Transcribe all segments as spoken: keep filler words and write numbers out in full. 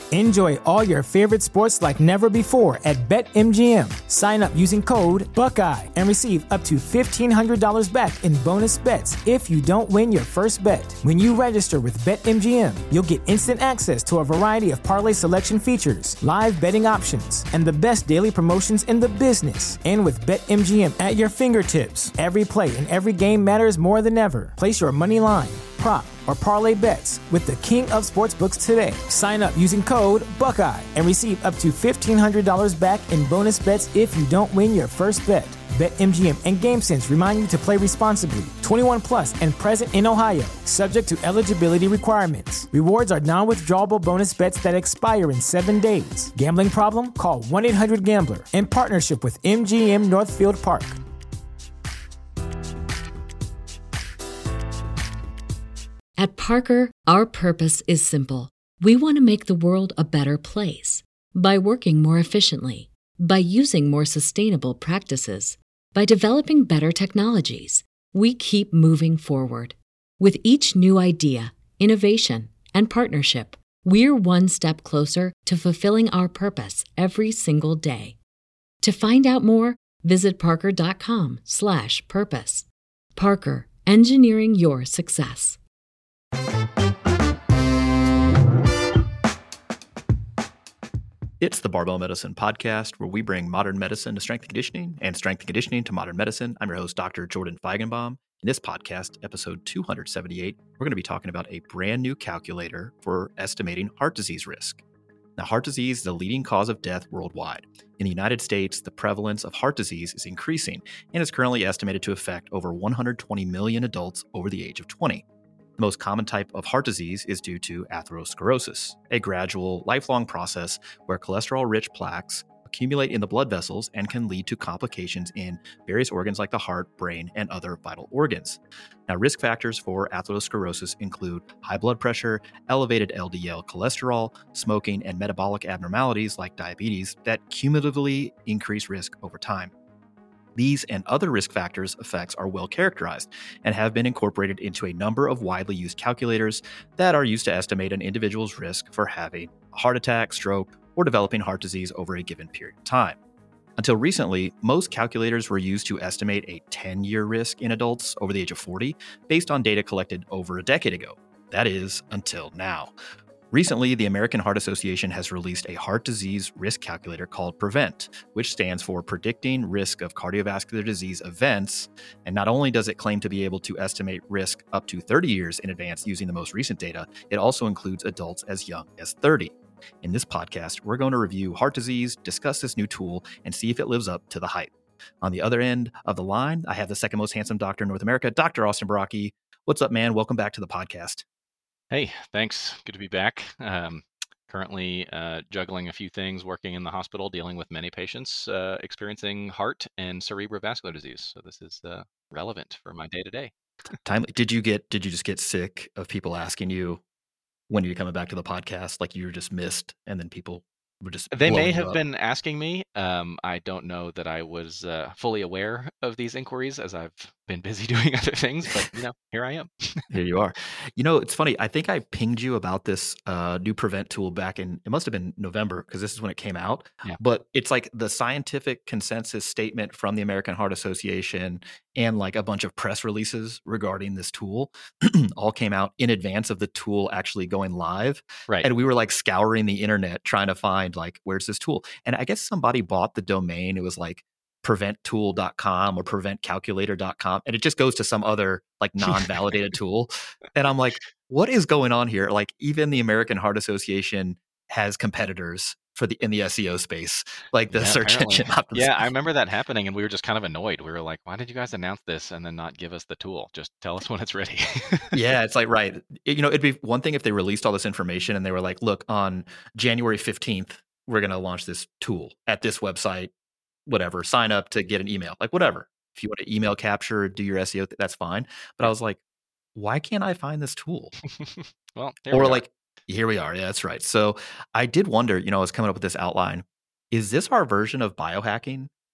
Enjoy all your favorite sports like never before at BetMGM. Sign up using code Buckeye and receive up to fifteen hundred dollars back in bonus bets if you don't win your first bet. When you register with BetMGM, you'll get instant access to a variety of parlay selection features, live betting options, and the best daily promotions in the business. And with BetMGM at your fingertips, every play and every game matters more than ever. Place your money line, prop, or parlay bets with the king of sportsbooks today. Sign up using code Buckeye and receive up to fifteen hundred dollars back in bonus bets if you don't win your first bet. BetMGM and GameSense remind you to play responsibly. twenty-one plus and present in Ohio, subject to eligibility requirements. Rewards are non-withdrawable bonus bets that expire in seven days. Gambling problem? Call one eight hundred gambler in partnership with M G M Northfield Park. At Parker, our purpose is simple. We want to make the world a better place by working more efficiently, by using more sustainable practices, by developing better technologies. We keep moving forward. With each new idea, innovation, and partnership, we're one step closer to fulfilling our purpose every single day. To find out more, visit parker.com slash purpose. Parker, engineering your success. It's the Barbell Medicine Podcast, where we bring modern medicine to strength and conditioning and strength and conditioning to modern medicine. I'm your host, Doctor Jordan Feigenbaum. In this podcast, episode two seventy-eight, we're going to be talking about a brand new calculator for estimating heart disease risk. Now, heart disease is the leading cause of death worldwide. In the United States, the prevalence of heart disease is increasing and is currently estimated to affect over one hundred twenty million adults over the age of twenty. The most common type of heart disease is due to atherosclerosis, a gradual, lifelong process where cholesterol-rich plaques accumulate in the blood vessels and can lead to complications in various organs like the heart, brain, and other vital organs. Now, risk factors for atherosclerosis include high blood pressure, elevated L D L cholesterol, smoking, and metabolic abnormalities like diabetes that cumulatively increase risk over time. These and other risk factors effects are well characterized and have been incorporated into a number of widely used calculators that are used to estimate an individual's risk for having a heart attack, stroke, or developing heart disease over a given period of time. Until recently, most calculators were used to estimate a ten-year risk in adults over the age of forty based on data collected over a decade ago. That is, until now. Recently, the American Heart Association has released a heart disease risk calculator called PREVENT, which stands for Predicting Risk of Cardiovascular Disease Events. And not only does it claim to be able to estimate risk up to thirty years in advance using the most recent data, it also includes adults as young as thirty. In this podcast, we're going to review heart disease, discuss this new tool, and see if it lives up to the hype. On the other end of the line, I have the second most handsome doctor in North America, Doctor Austin Baraki. What's up, man? Welcome back to the podcast. Hey, thanks. Good to be back. Um, currently uh, juggling a few things, working in the hospital, dealing with many patients uh, experiencing heart and cerebrovascular disease. So this is uh, relevant for my day to day. Timely. Did you get? Did you just get sick of people asking you when you're coming back to the podcast, like you were just missed, and then people were just They may blowing you have up? been asking me. Um, I don't know that I was uh, fully aware of these inquiries as I've been busy doing other things, but you know, here I am. Here you are. You know, it's funny. I think I pinged you about this uh, new Prevent tool back in, it must have been November, because this is when it came out. Yeah. But it's like the scientific consensus statement from the American Heart Association and like a bunch of press releases regarding this tool all came out in advance of the tool actually going live. Right. And we were like scouring the internet trying to find like, where's this tool? And I guess somebody bought the domain. It was like prevent tool dot com or prevent calculator dot com. And it just goes to some other like non-validated tool. And I'm like, what is going on here? Like even the American Heart Association has competitors for the in the S E O space, like the Yeah, search apparently. engine optimization. Yeah, I remember that happening, and we were just kind of annoyed. We were like, "Why did you guys announce this and then not give us the tool? Just tell us when it's ready." Yeah, it's like, right. It- you know, it'd be one thing if they released all this information and they were like, look, on January fifteenth, we're going to launch this tool at this website, whatever, sign up to get an email, like whatever. If you want to email capture, do your S E O, that's fine. But I was like, why can't I find this tool? Well, here Or we are. like, here we are. Yeah, that's right. So I did wonder, you know, I was coming up with this outline. Is this our version of biohacking?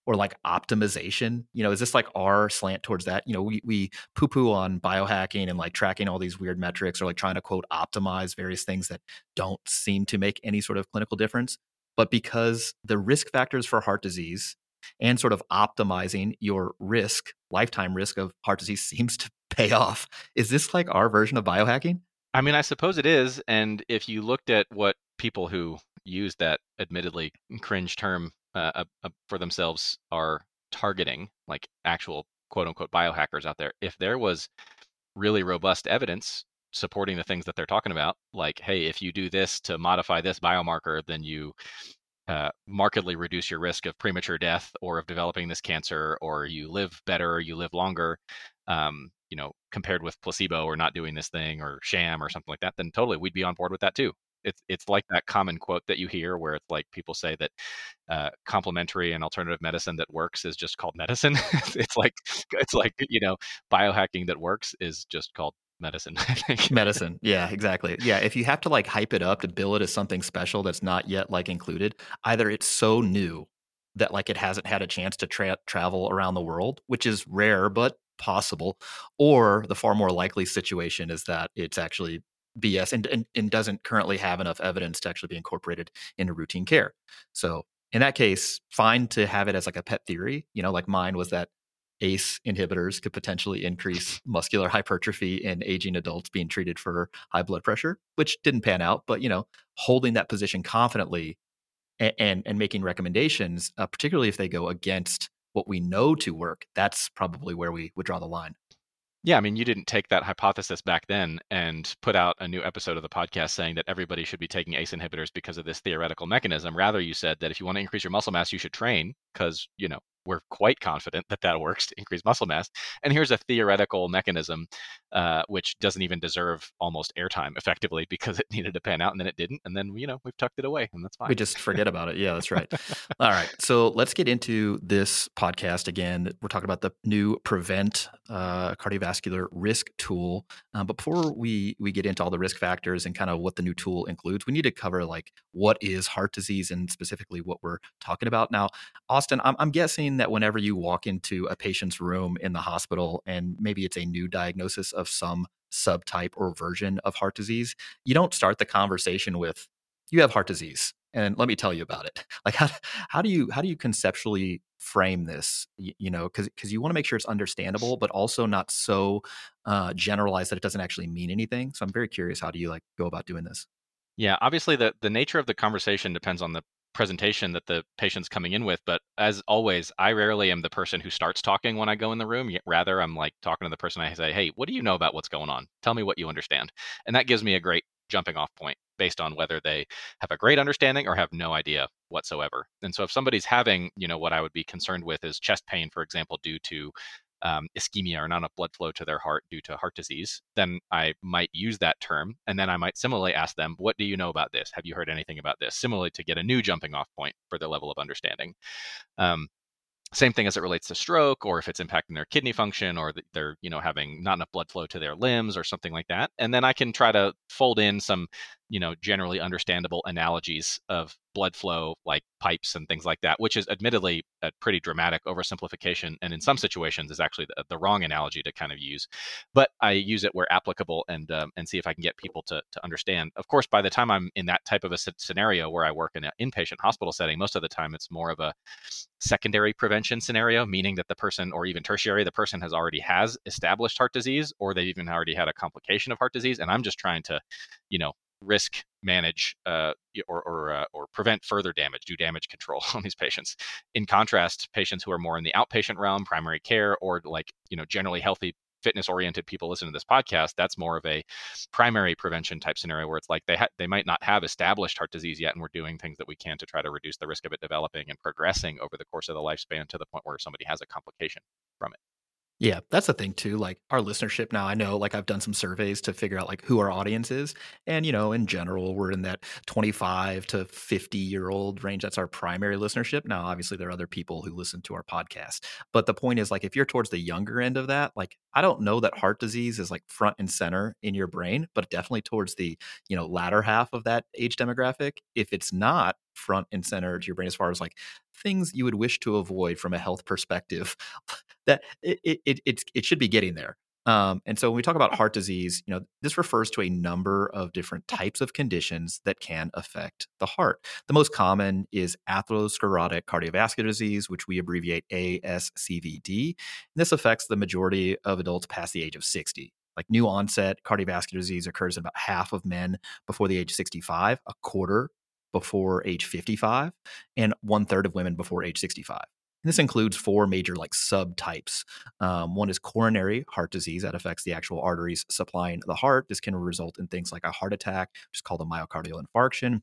or like optimization? You know, is this like our slant towards that? You know, we we poo poo on biohacking and like tracking all these weird metrics, or like trying to quote optimize various things that don't seem to make any sort of clinical difference. But because the risk factors for heart disease and sort of optimizing your risk, lifetime risk of heart disease seems to pay off. Is this like our version of biohacking? I mean, I suppose it is. And if you looked at what people who use that admittedly cringe term uh, uh, uh, for themselves are targeting, like actual quote unquote biohackers out there, if there was really robust evidence supporting the things that they're talking about, like, hey, if you do this to modify this biomarker, then you uh, markedly reduce your risk of premature death or of developing this cancer, or you live better, or you live longer, um, you know, compared with placebo or not doing this thing or sham or something like that, then totally we'd be on board with that too. It's it's like that common quote that you hear where it's like people say that uh, complementary and alternative medicine that works is just called medicine. It's like it's like you know biohacking that works is just called medicine. I think. Medicine. Yeah, exactly. Yeah, if you have to like hype it up to bill it as something special that's not yet like included, either it's so new that like it hasn't had a chance to tra- travel around the world, which is rare but possible, or the far more likely situation is that it's actually B S and, and, and doesn't currently have enough evidence to actually be incorporated into routine care. So in that case, fine to have it as like a pet theory. You know, like mine was that A C E inhibitors could potentially increase muscular hypertrophy in aging adults being treated for high blood pressure, which didn't pan out. But, you know, holding that position confidently and and, and making recommendations, uh, particularly if they go against what we know to work, that's probably where we would draw the line. Yeah, I mean, you didn't take that hypothesis back then and put out a new episode of the podcast saying that everybody should be taking A C E inhibitors because of this theoretical mechanism. Rather, you said that if you want to increase your muscle mass, you should train because, you know, we're quite confident that that works to increase muscle mass. And here's a theoretical mechanism, uh, which doesn't even deserve almost airtime effectively because it needed to pan out and then it didn't. And then, you know, we've tucked it away and that's fine. We just forget about it. Yeah, that's right. All right. So let's get into this podcast again. We're talking about the new Prevent uh, cardiovascular risk tool. Uh, but before we we get into all the risk factors and kind of what the new tool includes, we need to cover like what is heart disease and specifically what we're talking about. Now, Austin, I'm, I'm guessing that whenever you walk into a patient's room in the hospital and maybe it's a new diagnosis of some subtype or version of heart disease, you don't start the conversation with, you have heart disease and let me tell you about it. Like how, how do you how do you conceptually frame this? You, you know, because because you want to make sure it's understandable, but also not so uh, generalized that it doesn't actually mean anything. So I'm very curious, how do you like go about doing this? Yeah, obviously the the nature of the conversation depends on the presentation that the patient's coming in with, but as always, I rarely am the person who starts talking when I go in the room. Yet rather, I'm like talking to the person. I say, "Hey, what do you know about what's going on? Tell me what you understand." And that gives me a great jumping off point based on whether they have a great understanding or have no idea whatsoever. And so if somebody's having, you know, what I would be concerned with is chest pain, for example, due to um, ischemia or not enough blood flow to their heart due to heart disease, then I might use that term. And then I might similarly ask them, what do you know about this? Have you heard anything about this? Similarly, to get a new jumping off point for their level of understanding. Um, Same thing as it relates to stroke, or if it's impacting their kidney function, or that they're, you know, having not enough blood flow to their limbs or something like that. And then I can try to fold in some, you know, generally understandable analogies of blood flow, like pipes and things like that, which is admittedly a pretty dramatic oversimplification, and in some situations is actually the, the wrong analogy to kind of use. But I use it where applicable, and um, and see if I can get people to to understand. Of course, by the time I'm in that type of a scenario where I work in an inpatient hospital setting, most of the time it's more of a secondary prevention scenario, meaning that the person, or even tertiary, the person has already has established heart disease, or they've even already had a complication of heart disease, and I'm just trying to, you know, risk manage uh, or or, uh, or prevent further damage, do damage control on these patients. In contrast, patients who are more in the outpatient realm, primary care, or like, you know, generally healthy, fitness-oriented people listening to this podcast, that's more of a primary prevention type scenario where it's like they ha- they might not have established heart disease yet, and we're doing things that we can to try to reduce the risk of it developing and progressing over the course of the lifespan to the point where somebody has a complication from it. Yeah, that's the thing too. Like our listenership now, I know like I've done some surveys to figure out like who our audience is. And, you know, in general, we're in that twenty-five to fifty year old range. That's our primary listenership. Now, obviously, there are other people who listen to our podcast. But the point is, like, if you're towards the younger end of that, like, I don't know that heart disease is like front and center in your brain, but definitely towards the, you know, latter half of that age demographic. If it's not, front and center to your brain as far as like things you would wish to avoid from a health perspective, that it it it, it, it should be getting there. Um, and so when we talk about heart disease, you know, this refers to a number of different types of conditions that can affect the heart. The most common is atherosclerotic cardiovascular disease, which we abbreviate A S C V D. And this affects the majority of adults past the age of sixty. Like new onset cardiovascular disease occurs in about half of men before the age of sixty-five, a quarter before age fifty-five, and one third of women before age sixty-five. And this includes four major like subtypes. Um, one is coronary heart disease that affects the actual arteries supplying the heart. This can result in things like a heart attack, which is called a myocardial infarction.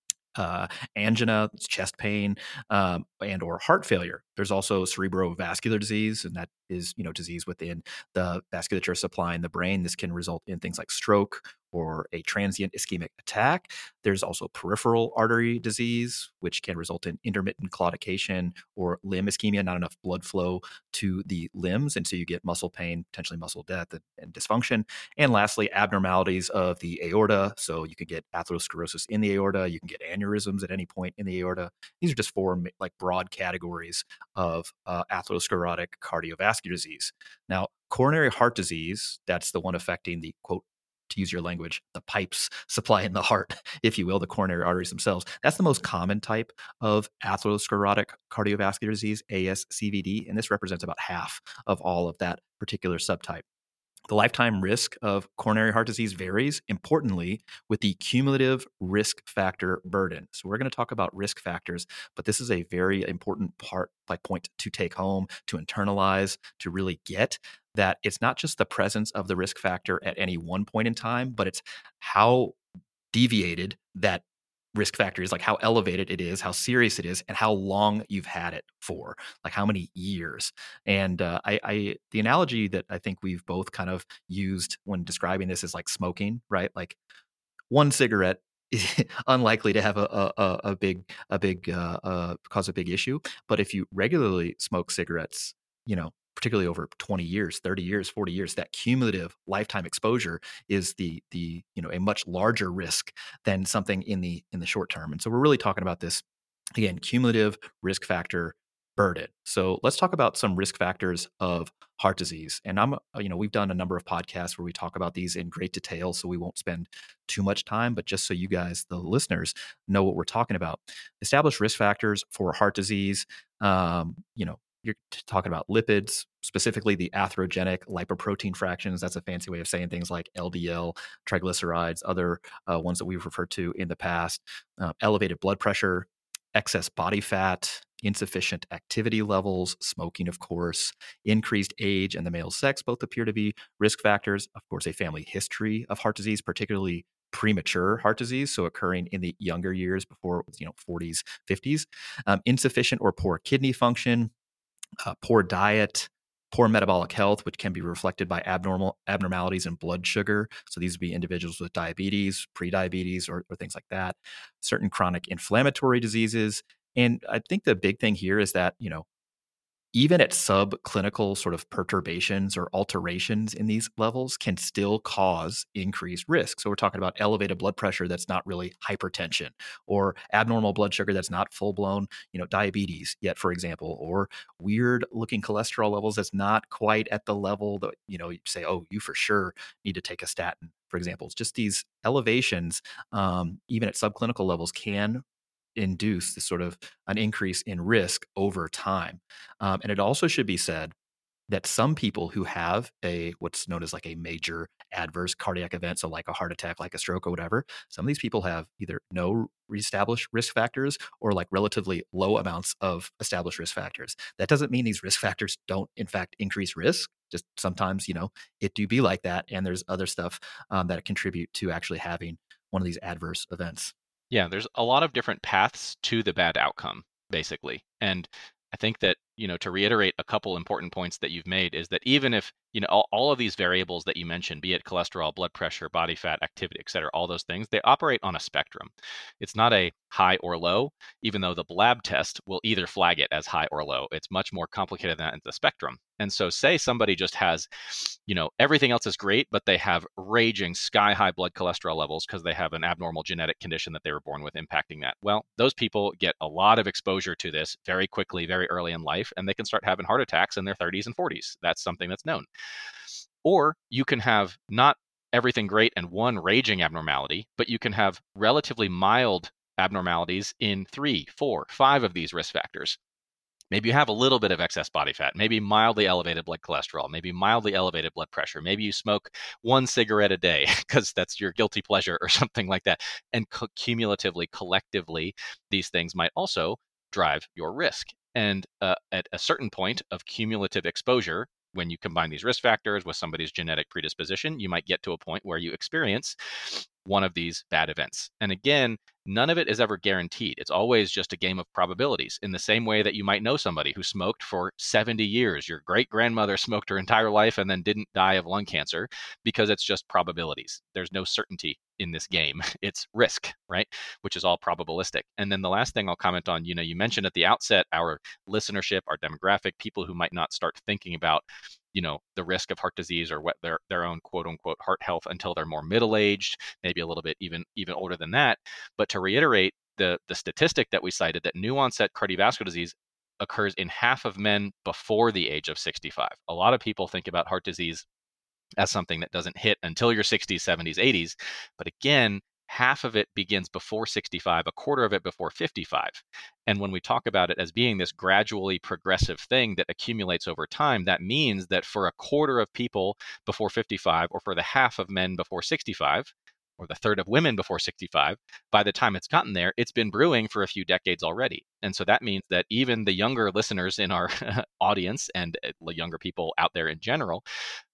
Uh, angina, chest pain, um, and or heart failure. There's also cerebrovascular disease, and that is, you know, disease within the vasculature supplying the brain. This can result in things like stroke or a transient ischemic attack. There's also peripheral artery disease, which can result in intermittent claudication or limb ischemia, not enough blood flow to the limbs. And so you get muscle pain, potentially muscle death and, and dysfunction. And lastly, abnormalities of the aorta. So you can get atherosclerosis in the aorta. You can get aneurysms at any point in the aorta. These are just four like broad categories of uh, atherosclerotic cardiovascular disease. Now, coronary heart disease, that's the one affecting the, quote, to use your language, the pipes supplying the heart, if you will, the coronary arteries themselves. That's the most common type of atherosclerotic cardiovascular disease, A S C V D, and this represents about half of all of that particular subtype. The lifetime risk of coronary heart disease varies, importantly, with the cumulative risk factor burden. So we're going to talk about risk factors, but this is a very important part, like point to take home, to internalize, to really get that it's not just the presence of the risk factor at any one point in time, but it's how deviated that risk factor is, like how elevated it is, how serious it is, and how long you've had it for, like how many years. And uh, I, I, the analogy that I think we've both kind of used when describing this is like smoking, right? Like one cigarette is unlikely to have a a, a big a big uh, uh, cause a big issue, but if you regularly smoke cigarettes, you know, particularly over twenty years, thirty years, forty years, that cumulative lifetime exposure is the the you know a much larger risk than something in the in the short term. And so we're really talking about this again, cumulative risk factor burden. So let's talk about some risk factors of heart disease. And I'm you know we've done a number of podcasts where we talk about these in great detail, so we won't spend too much time, but just so you guys, the listeners, know what we're talking about. Established risk factors for heart disease, um, you know, you're talking about lipids, specifically the atherogenic lipoprotein fractions. That's a fancy way of saying things like L D L, triglycerides, other uh, ones that we've referred to in the past, uh, elevated blood pressure, excess body fat, insufficient activity levels, smoking, of course, increased age, and the male sex both appear to be risk factors. Of course, a family history of heart disease, particularly premature heart disease, so occurring in the younger years before, you know, forties, fifties, um, insufficient or poor kidney function, Uh, poor diet, poor metabolic health, which can be reflected by abnormal abnormalities in blood sugar. So these would be individuals with diabetes, prediabetes, or, or things like that. Certain chronic inflammatory diseases. And I think the big thing here is that, you know, even at subclinical sort of perturbations or alterations in these levels can still cause increased risk. So we're talking about elevated blood pressure that's not really hypertension, or abnormal blood sugar that's not full-blown, you know, diabetes yet, for example, or weird looking cholesterol levels that's not quite at the level that, you know, you say, oh, you for sure need to take a statin, for example. It's just these elevations, um, even at subclinical levels, can induce this sort of an increase in risk over time. Um, and it also should be said that some people who have a what's known as like a major adverse cardiac event, so like a heart attack, like a stroke or whatever, some of these people have either no established risk factors or like relatively low amounts of established risk factors. That doesn't mean these risk factors don't in fact increase risk. Just sometimes, you know, it do be like that. And there's other stuff um, that contribute to actually having one of these adverse events. Yeah, there's a lot of different paths to the bad outcome, basically. And I think that, you know, to reiterate a couple important points that you've made is that even if, you know, all, all of these variables that you mentioned, be it cholesterol, blood pressure, body fat, activity, et cetera, all those things, they operate on a spectrum. It's not a high or low, even though the lab test will either flag it as high or low. It's much more complicated than that. It's a spectrum. And so say somebody just has, you know, everything else is great, but they have raging sky high blood cholesterol levels because they have an abnormal genetic condition that they were born with impacting that. Well, those people get a lot of exposure to this very quickly, very early in life, and they can start having heart attacks in their thirties and forties. That's something that's known. Or you can have not everything great and one raging abnormality, but you can have relatively mild abnormalities in three, four, five of these risk factors. Maybe you have a little bit of excess body fat, maybe mildly elevated blood cholesterol, maybe mildly elevated blood pressure. Maybe you smoke one cigarette a day because that's your guilty pleasure or something like that. And co- cumulatively, collectively, these things might also drive your risk. And uh, at a certain point of cumulative exposure, when you combine these risk factors with somebody's genetic predisposition, you might get to a point where you experience one of these bad events. And again, none of it is ever guaranteed. It's always just a game of probabilities, in the same way that you might know somebody who smoked for seventy years. Your great grandmother smoked her entire life and then didn't die of lung cancer, because it's just probabilities. There's no certainty in this game. It's risk, right? Which is all probabilistic. And then the last thing I'll comment on, you know, you mentioned at the outset, our listenership, our demographic, people who might not start thinking about, you know, the risk of heart disease or what their their own quote unquote heart health until they're more middle-aged, maybe a little bit even even older than that. But to reiterate the the statistic that we cited, that new onset cardiovascular disease occurs in half of men before the age of sixty-five. A lot of people think about heart disease as something that doesn't hit until your sixties, seventies, eighties. But again, half of it begins before sixty-five, a quarter of it before fifty-five. And when we talk about it as being this gradually progressive thing that accumulates over time, that means that for a quarter of people before fifty-five, or for the half of men before sixty-five, or the third of women before sixty-five, by the time it's gotten there, it's been brewing for a few decades already. And so that means that even the younger listeners in our audience, and younger people out there in general,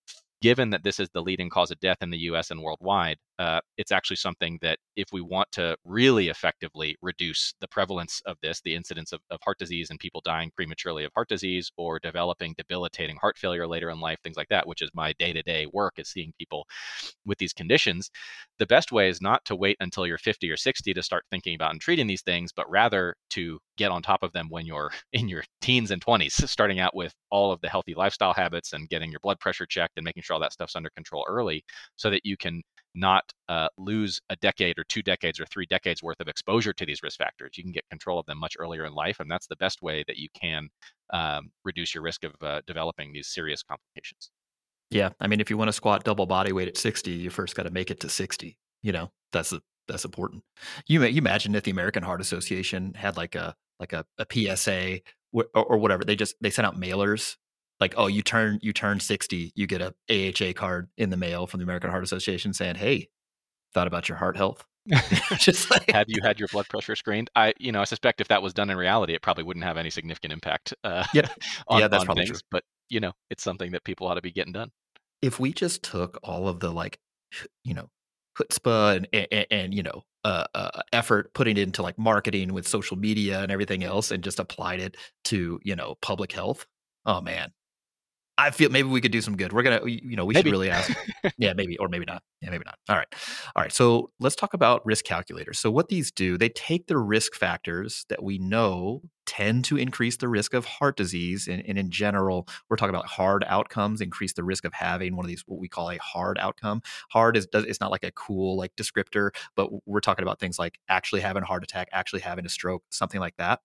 given that this is the leading cause of death in the U S and worldwide, uh, it's actually something that if we want to really effectively reduce the prevalence of this, the incidence of, of heart disease and people dying prematurely of heart disease or developing debilitating heart failure later in life, things like that, which is my day-to-day work, is seeing people with these conditions, the best way is not to wait until you're fifty or sixty to start thinking about and treating these things, but rather to get on top of them when you're in your teens and twenties, starting out with all of the healthy lifestyle habits and getting your blood pressure checked and making sure all that stuff's under control early, so that you can not uh, lose a decade or two decades or three decades worth of exposure to these risk factors. You can get control of them much earlier in life, and that's the best way that you can um, reduce your risk of uh, developing these serious complications. Yeah, I mean, if you want to squat double body weight at sixty, you first got to make it to sixty. You know, that's a, that's important. You you imagine if the American Heart Association had like a like a, a P S A or, or whatever. They just they sent out mailers like, oh, you turn you turn sixty, you get a A H A card in the mail from the American Heart Association saying, "Hey, thought about your heart health." Just like, have you had your blood pressure screened? I, you know, I suspect if that was done in reality, it probably wouldn't have any significant impact. Uh, yep. on, yeah, that's on probably things, true. But you know, it's something that people ought to be getting done. If we just took all of the like, you know, chutzpah and, and, and you know, uh, uh, effort putting it into like marketing with social media and everything else, and just applied it to, you know, public health, oh man, I feel maybe we could do some good. We're gonna, you know, we maybe. should really ask. Yeah, maybe, or maybe not. Yeah, maybe not. All right, all right. So let's talk about risk calculators. So what these do, they take the risk factors that we know tend to increase the risk of heart disease, and, and in general, we're talking about hard outcomes, increase the risk of having one of these, what we call a hard outcome. Hard is, it's not like a cool like descriptor, but we're talking about things like actually having a heart attack, actually having a stroke, something like that.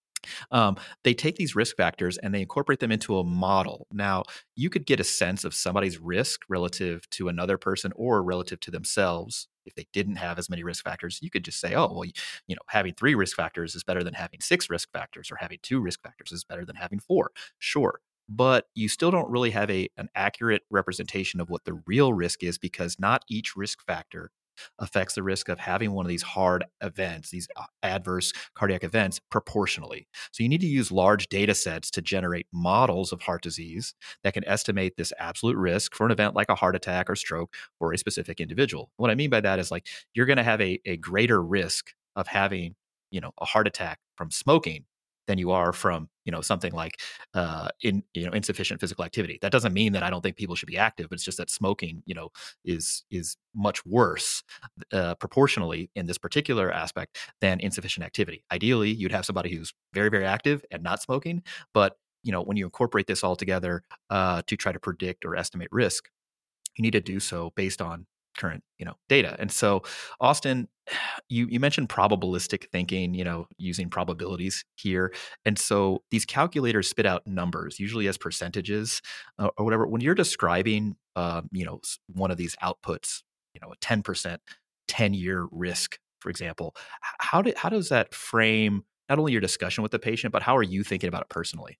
Um, they take these risk factors and they incorporate them into a model. Now, you could get a sense of somebody's risk relative to another person or relative to themselves. If they didn't have as many risk factors, you could just say, oh, well, you know, having three risk factors is better than having six risk factors, or having two risk factors is better than having four. Sure. But you still don't really have a an accurate representation of what the real risk is, because not each risk factor affects the risk of having one of these hard events, these adverse cardiac events, proportionally. So you need to use large data sets to generate models of heart disease that can estimate this absolute risk for an event like a heart attack or stroke for a specific individual. What I mean by that is, like, you're going to have a, a greater risk of having, you know, a heart attack from smoking than you are from, you know, something like uh, in, you know, insufficient physical activity. That doesn't mean that I don't think people should be active, but it's just that smoking, you know, is is much worse uh, proportionally in this particular aspect than insufficient activity. Ideally, you'd have somebody who's very, very active and not smoking, but you know, when you incorporate this all together uh, to try to predict or estimate risk, you need to do so based on current, you know, data. And so, Austin, you you mentioned probabilistic thinking, you know, using probabilities here. And so these calculators spit out numbers, usually as percentages uh, or whatever. When you're describing, uh, you know, s- one of these outputs, you know, a ten percent ten-year risk, for example, h- how did how does that frame not only your discussion with the patient, but how are you thinking about it personally?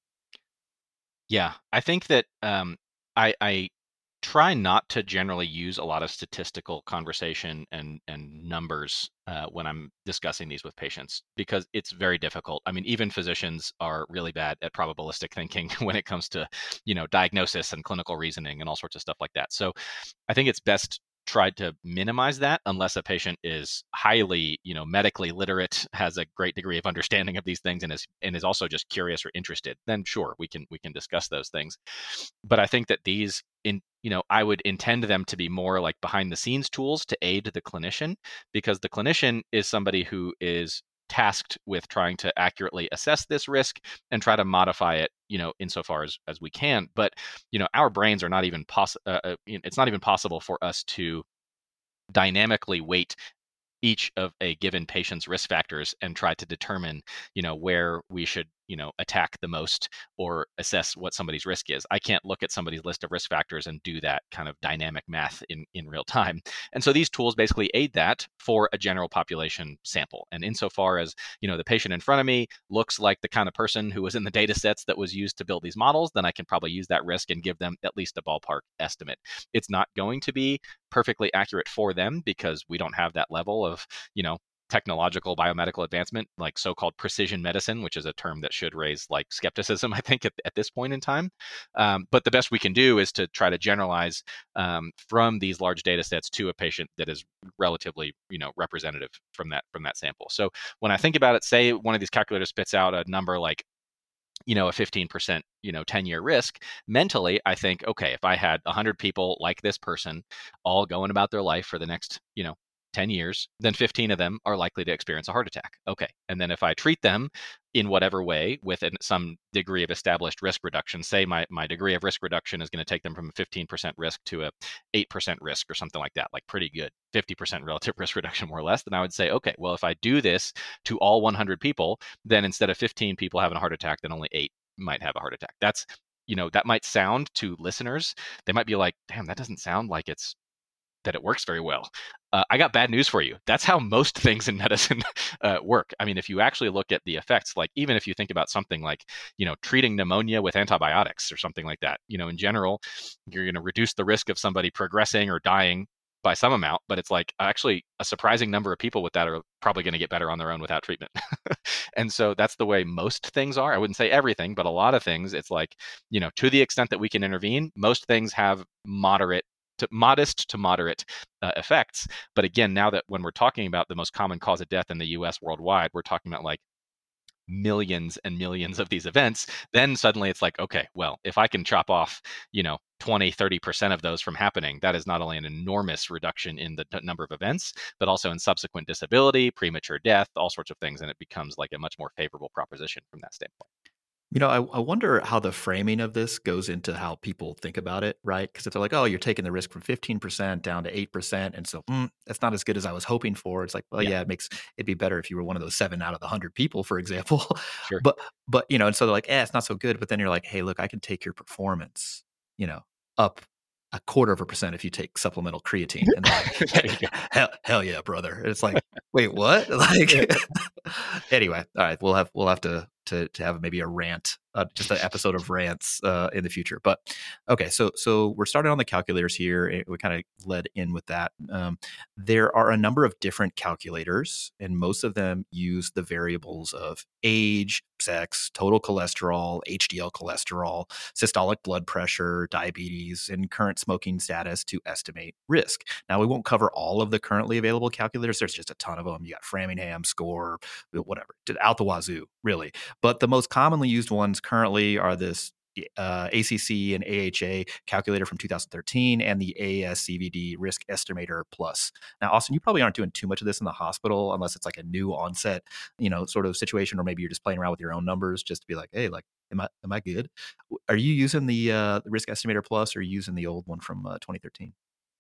Yeah, I think that um, I, I try not to generally use a lot of statistical conversation and and numbers uh, when I'm discussing these with patients because it's very difficult. I mean, even physicians are really bad at probabilistic thinking when it comes to, you know, diagnosis and clinical reasoning and all sorts of stuff like that. So I think it's best tried to minimize that unless a patient is highly, you know, medically literate, has a great degree of understanding of these things, and is and is also just curious or interested. Then sure, we can we can discuss those things. But I think that these in you know I would intend them to be more like behind the scenes tools to aid the clinician, because the clinician is somebody who is tasked with trying to accurately assess this risk and try to modify it, you know, insofar as as we can. But you know, our brains are not even possible. Uh, uh, you know, it's not even possible for us to dynamically weight each of a given patient's risk factors and try to determine, you know, where we should, you know, attack the most or assess what somebody's risk is. I can't look at somebody's list of risk factors and do that kind of dynamic math in, in real time. And so these tools basically aid that for a general population sample. And insofar as, you know, the patient in front of me looks like the kind of person who was in the data sets that was used to build these models, then I can probably use that risk and give them at least a ballpark estimate. It's not going to be perfectly accurate for them because we don't have that level of, you know, technological biomedical advancement, like so-called precision medicine, which is a term that should raise like skepticism, I think, at, at this point in time. Um, but the best we can do is to try to generalize um, from these large data sets to a patient that is relatively, you know, representative from that from that sample. So when I think about it, say one of these calculators spits out a number like, you know, a fifteen percent, you know, ten-year risk, mentally, I think, okay, if I had one hundred people like this person all going about their life for the next, you know, ten years, then fifteen of them are likely to experience a heart attack. Okay. And then if I treat them in whatever way with an, some degree of established risk reduction, say my, my degree of risk reduction is going to take them from a fifteen percent risk to a eight percent risk or something like that, like pretty good, fifty percent relative risk reduction, more or less, then I would say, okay, well, if I do this to all one hundred people, then instead of fifteen people having a heart attack, then only eight might have a heart attack. That's, you know, that might sound to listeners, they might be like, damn, that doesn't sound like it's that it works very well. Uh, I got bad news for you. That's how most things in medicine uh, work. I mean, if you actually look at the effects, like even if you think about something like, you know, treating pneumonia with antibiotics or something like that, you know, in general, you're going to reduce the risk of somebody progressing or dying by some amount, but it's like actually a surprising number of people with that are probably going to get better on their own without treatment. And so that's the way most things are. I wouldn't say everything, but a lot of things, it's like, you know, to the extent that we can intervene, most things have moderate to modest to moderate uh, effects. But again, now that when we're talking about the most common cause of death in the U S worldwide, we're talking about like millions and millions of these events, then suddenly it's like, okay, well, if I can chop off, you know, twenty, thirty percent of those from happening, that is not only an enormous reduction in the t- number of events, but also in subsequent disability, premature death, all sorts of things. And it becomes like a much more favorable proposition from that standpoint. You know, I, I wonder how the framing of this goes into how people think about it, right? Because if they're like, oh, you're taking the risk from fifteen percent down to eight percent. And so mm, that's not as good as I was hoping for. It's like, well, Yeah, yeah, it makes it'd be better if you were one of those seven out of the one hundred people, for example. sure. but, but, you know, and so they're like, eh, it's not so good. But then you're like, hey, look, I can take your performance, you know, up a quarter of a percent if you take supplemental creatine. And they're There like, you go. hell, hell yeah, brother. And it's like, wait, what? Like, anyway, all right, we'll have we'll have to to to have maybe a rant, uh, just an episode of rants uh, in the future. But okay, so so we're starting on the calculators here. eh, We kind of led in with that. Um, there are a number of different calculators, and most of them use the variables of age, sex, total cholesterol, H D L cholesterol, systolic blood pressure, diabetes, and current smoking status to estimate risk. Now, we won't cover all of the currently available calculators. There's just a ton of them. You got Framingham, Score, whatever, out the wazoo, really. But the most commonly used ones currently are this uh, A C C and A H A calculator from two thousand thirteen and the A S C V D Risk Estimator Plus. Now, Austin, you probably aren't doing too much of this in the hospital unless it's like a new onset, you know, sort of situation, or maybe you're just playing around with your own numbers just to be like, hey, like, am I am I good? Are you using the, uh, the Risk Estimator Plus, or are you using the old one from uh, twenty thirteen?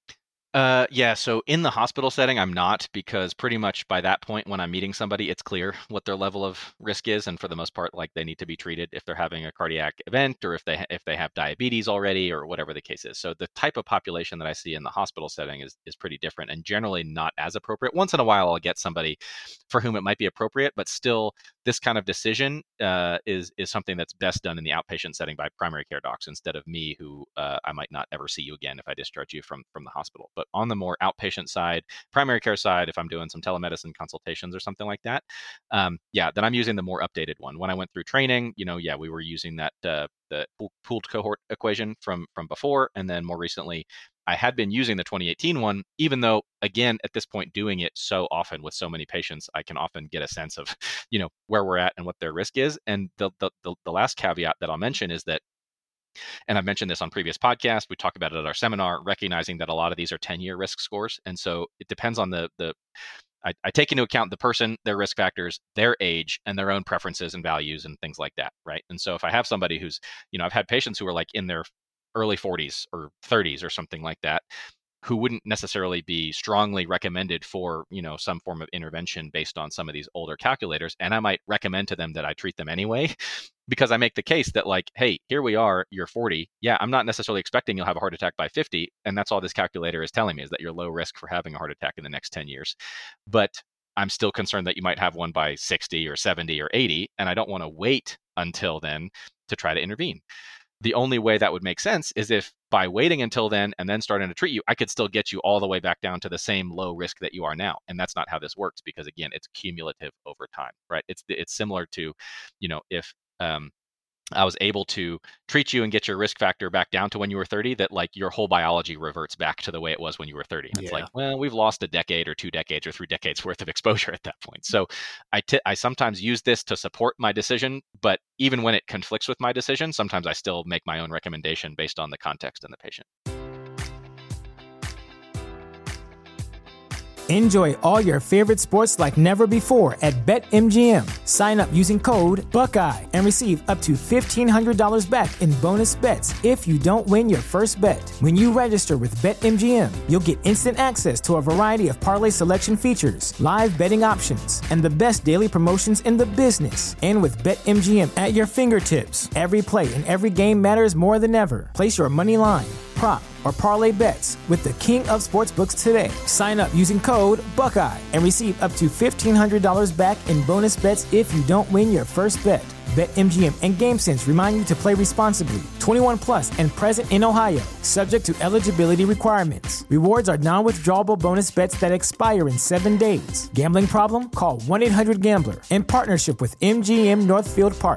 Uh, yeah, so in the hospital setting, I'm not, because pretty much by that point when I'm meeting somebody, it's clear what their level of risk is, and for the most part, like, they need to be treated if they're having a cardiac event, or if they ha- if they have diabetes already, or whatever the case is. So the type of population that I see in the hospital setting is is pretty different, and generally not as appropriate. Once in a while, I'll get somebody for whom it might be appropriate, but still, this kind of decision uh, is is something that's best done in the outpatient setting by primary care docs instead of me, who uh, I might not ever see you again if I discharge you from from the hospital. But on the more outpatient side, primary care side, if I'm doing some telemedicine consultations or something like that, um, yeah, then I'm using the more updated one. When I went through training, you know, yeah, we were using that uh, the pooled cohort equation from from before, and then more recently, I had been using the twenty eighteen one, even though, again, at this point, doing it so often with so many patients, I can often get a sense of, you know, where we're at and what their risk is. And the the the, the last caveat that I'll mention is that, and I've mentioned this on previous podcasts, we talk about it at our seminar, recognizing that a lot of these are ten-year risk scores. And so it depends on the, the I, I take into account the person, their risk factors, their age, and their own preferences and values and things like that, right? And so if I have somebody who's, you know, I've had patients who are like in their early forties or thirties or something like that, who wouldn't necessarily be strongly recommended for, you know, some form of intervention based on some of these older calculators. And I might recommend to them that I treat them anyway, because I make the case that, like, hey, here we are, you're forty. Yeah, I'm not necessarily expecting you'll have a heart attack by fifty. And that's all this calculator is telling me, is that you're low risk for having a heart attack in the next ten years. But I'm still concerned that you might have one by sixty or seventy or eighty. And I don't want to wait until then to try to intervene. The only way that would make sense is if by waiting until then and then starting to treat you, I could still get you all the way back down to the same low risk that you are now. And that's not how this works, because, again, it's cumulative over time, right? It's it's similar to, you know, if um, I was able to treat you and get your risk factor back down to when you were thirty, that, like, your whole biology reverts back to the way it was when you were thirty. It's yeah. like, well, we've lost a decade or two decades or three decades worth of exposure at that point. So I, t- I sometimes use this to support my decision, but even when it conflicts with my decision, sometimes I still make my own recommendation based on the context and the patient. Enjoy all your favorite sports like never before at BetMGM. Sign up using code Buckeye and receive up to fifteen hundred dollars back in bonus bets if you don't win your first bet. When you register with BetMGM, you'll get instant access to a variety of parlay selection features, live betting options, and the best daily promotions in the business. And with BetMGM at your fingertips, every play and every game matters more than ever. Place your money line, prop, or parlay bets with the king of sportsbooks today. Sign up using code Buckeye and receive up to fifteen hundred dollars back in bonus bets if you don't win your first bet. BetMGM and GameSense remind you to play responsibly. twenty-one plus and present in Ohio, subject to eligibility requirements. Rewards are non-withdrawable bonus bets that expire in seven days. Gambling problem? Call one eight hundred gambler in partnership with M G M Northfield Park.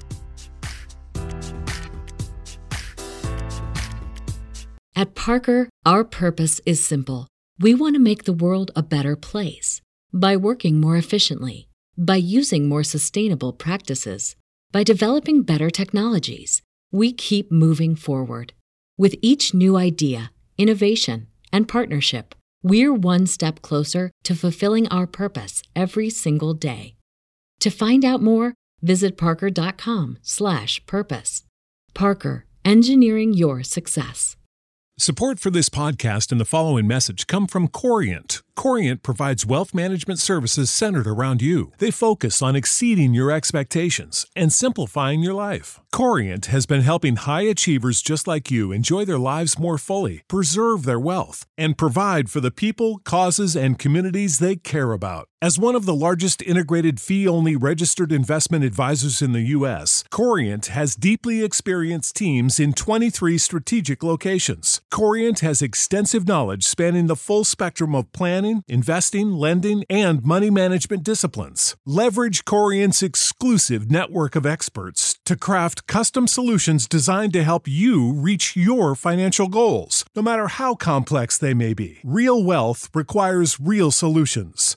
At Parker, our purpose is simple. We want to make the world a better place by working more efficiently, by using more sustainable practices, by developing better technologies. We keep moving forward. With each new idea, innovation, and partnership, we're one step closer to fulfilling our purpose every single day. To find out more, visit parker.com slash purpose. Parker, engineering your success. Support for this podcast and the following message come from Corient. Corient provides wealth management services centered around you. They focus on exceeding your expectations and simplifying your life. Corient has been helping high achievers just like you enjoy their lives more fully, preserve their wealth, and provide for the people, causes, and communities they care about. As one of the largest integrated fee-only registered investment advisors in the U S, Corient has deeply experienced teams in twenty-three strategic locations. Corient has extensive knowledge spanning the full spectrum of planning, investing, lending, and money management disciplines. Leverage Corient's exclusive network of experts to craft custom solutions designed to help you reach your financial goals, no matter how complex they may be. Real wealth requires real solutions.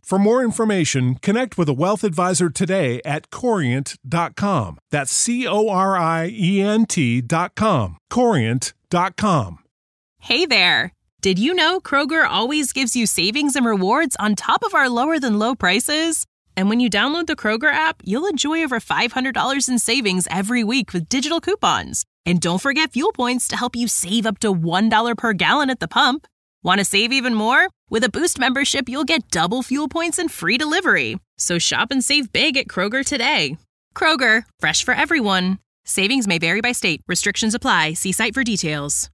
For more information, connect with a wealth advisor today at corient dot com. That's C O R I E N T dot com. corient dot com. Hey there! Did you know Kroger always gives you savings and rewards on top of our lower-than-low prices? And when you download the Kroger app, you'll enjoy over five hundred dollars in savings every week with digital coupons. And don't forget fuel points to help you save up to one dollar per gallon at the pump. Want to save even more? With a Boost membership, you'll get double fuel points and free delivery. So shop and save big at Kroger today. Kroger, fresh for everyone. Savings may vary by state. Restrictions apply. See site for details.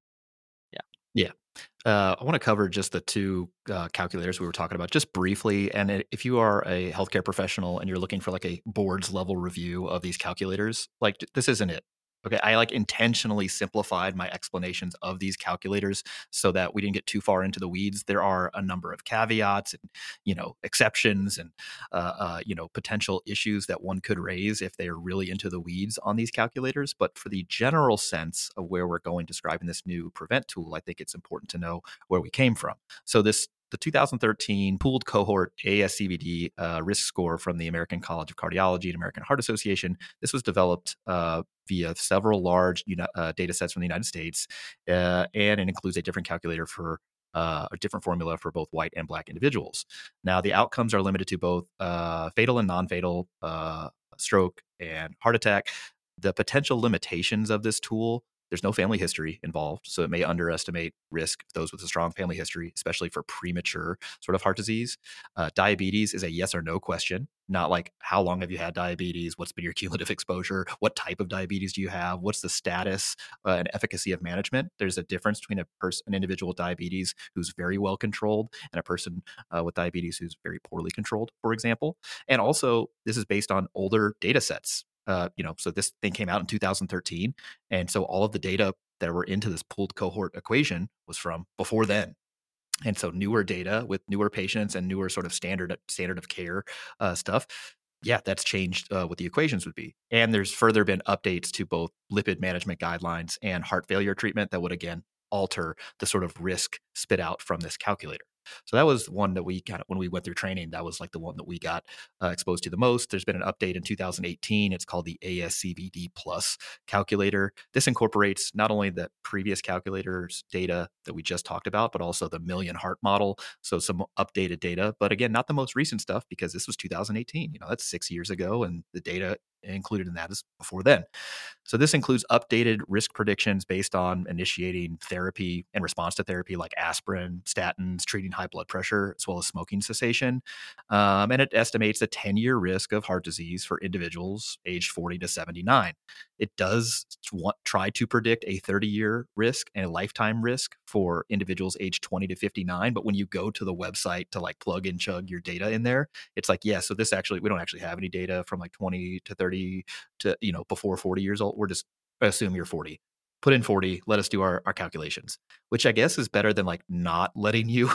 Yeah. Uh, I want to cover just the two uh, calculators we were talking about just briefly. And it, if you are a healthcare professional and you're looking for like a boards level review of these calculators, like this isn't it. Okay, I like intentionally simplified my explanations of these calculators so that we didn't get too far into the weeds. There are a number of caveats and, you know, exceptions and, uh, uh, you know, potential issues that one could raise if they are really into the weeds on these calculators. But for the general sense of where we're going describing this new Prevent tool, I think it's important to know where we came from. So this the two thousand thirteen pooled cohort A S C V D uh, risk score from the American College of Cardiology and American Heart Association. This was developed uh, via several large uh, data sets from the United States, uh, and it includes a different calculator for uh, a different formula for both white and black individuals. Now, the outcomes are limited to both uh, fatal and non-fatal uh, stroke and heart attack. The potential limitations of this tool: there's no family history involved, so it may underestimate risk of those with a strong family history, especially for premature sort of heart disease. Uh, diabetes is a yes or no question, not like how long have you had diabetes, what's been your cumulative exposure, what type of diabetes do you have, what's the status uh, and efficacy of management. There's a difference between a person, an individual with diabetes who's very well controlled and a person uh, with diabetes who's very poorly controlled, for example. And also, this is based on older data sets. Uh, you know, so this thing came out in two thousand thirteen. And so all of the data that were into this pooled cohort equation was from before then. And so newer data with newer patients and newer sort of standard standard of care uh, stuff. Yeah, that's changed uh, what the equations would be. And there's further been updates to both lipid management guidelines and heart failure treatment that would, again, alter the sort of risk spit out from this calculator. So that was one that we kind of, when we went through training, that was like the one that we got uh, exposed to the most. There's been an update in two thousand eighteen. It's called the A S C V D Plus calculator. This incorporates not only the previous calculator's data that we just talked about, but also the Million Heart Model. So some updated data, but again, not the most recent stuff because this was two thousand eighteen. You know, that's six years ago, and the data included in that is before then. So this includes updated risk predictions based on initiating therapy and response to therapy like aspirin, statins, treating high blood pressure, as well as smoking cessation. Um, and it estimates a ten-year risk of heart disease for individuals aged forty to seventy-nine. It does want, try to predict a thirty-year risk and a lifetime risk for individuals aged twenty to fifty-nine. But when you go to the website to like plug and chug your data in there, it's like, yeah, so this actually, we don't actually have any data from like twenty to thirty to, you know, before forty years old. We're just assume you're forty. Put in forty, let us do our, our calculations, which I guess is better than like not letting you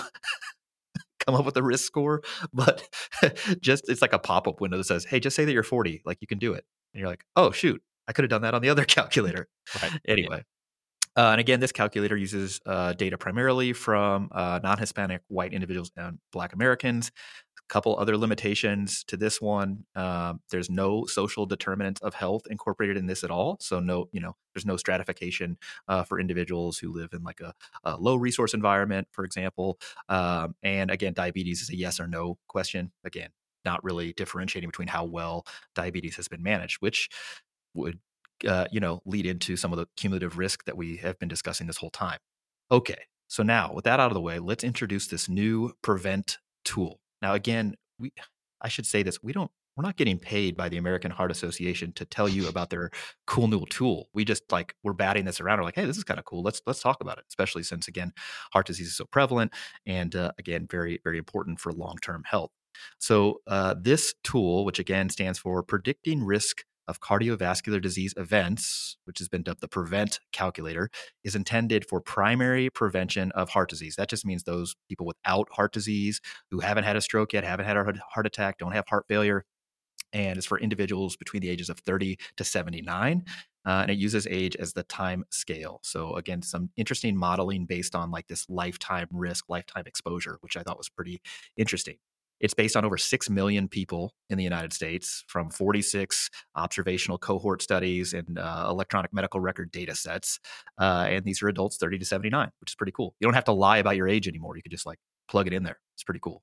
come up with a risk score. But just, it's like a pop-up window that says, hey, just say that you're forty, like you can do it. And you're like, oh, shoot, I could have done that on the other calculator. Right. Anyway. Uh, and again, this calculator uses uh, data primarily from uh, non-Hispanic white individuals and Black Americans. A couple other limitations to this one. Um, there's no social determinants of health incorporated in this at all. So no, you know, there's no stratification uh, for individuals who live in like a, a low resource environment, for example. Um, and again, diabetes is a yes or no question. Again, not really differentiating between how well diabetes has been managed, which would Uh, you know, lead into some of the cumulative risk that we have been discussing this whole time. Okay, so now with that out of the way, let's introduce this new Prevent tool. Now, again, we I should say this: we don't, we're not getting paid by the American Heart Association to tell you about their cool new tool. We just like we're batting this around. We're like, hey, this is kind of cool. Let's let's talk about it. Especially since again, heart disease is so prevalent and uh, again, very very important for long term health. So uh, this tool, which again stands for Predicting Risk of Cardiovascular Disease Events, which has been dubbed the Prevent calculator, is intended for primary prevention of heart disease. That just means those people without heart disease who haven't had a stroke yet, haven't had a heart attack, don't have heart failure, and it's for individuals between the ages of thirty to seventy-nine. Uh, and it uses age as the time scale. So again, some interesting modeling based on like this lifetime risk, lifetime exposure, which I thought was pretty interesting. It's based on over six million people in the United States from forty-six observational cohort studies and uh, electronic medical record data sets. Uh, and these are adults thirty to seventy-nine, which is pretty cool. You don't have to lie about your age anymore. You could just like plug it in there. It's pretty cool.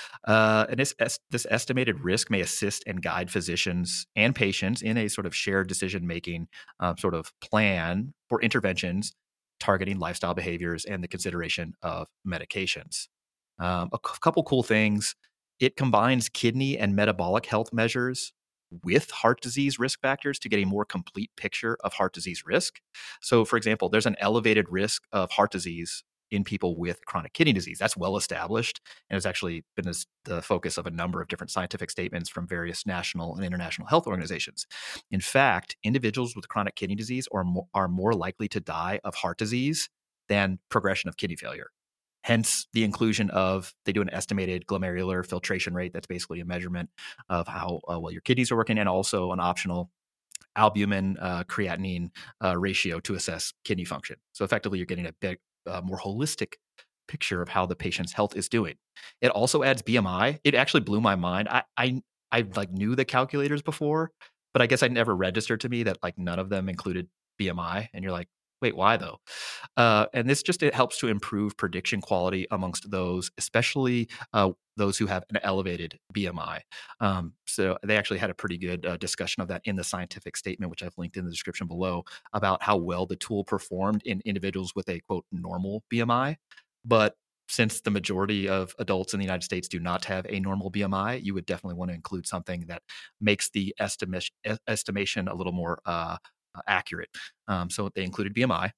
Uh, and this, this estimated risk may assist and guide physicians and patients in a sort of shared decision-making uh, sort of plan for interventions targeting lifestyle behaviors and the consideration of medications. Um, a c- couple cool things. It combines kidney and metabolic health measures with heart disease risk factors to get a more complete picture of heart disease risk. So, for example, there's an elevated risk of heart disease in people with chronic kidney disease. That's well established and has actually been this, the focus of a number of different scientific statements from various national and international health organizations. In fact, individuals with chronic kidney disease are more, are more likely to die of heart disease than progression of kidney failure. Hence the inclusion of, they do an estimated glomerular filtration rate. That's basically a measurement of how uh, well your kidneys are working, and also an optional albumin uh, creatinine uh, ratio to assess kidney function. So effectively, you're getting a big, uh, more holistic picture of how the patient's health is doing. It also adds B M I. It actually blew my mind. I I, I like knew the calculators before, but I guess I never registered to me that like none of them included B M I. And you're like, wait, why though? Uh, and this just, it helps to improve prediction quality amongst those, especially uh, those who have an elevated B M I. Um, so they actually had a pretty good uh, discussion of that in the scientific statement, which I've linked in the description below, about how well the tool performed in individuals with a quote normal B M I. But since the majority of adults in the United States do not have a normal B M I, you would definitely want to include something that makes the estimation estimation a little more uh, accurate. Um, so they included B M I.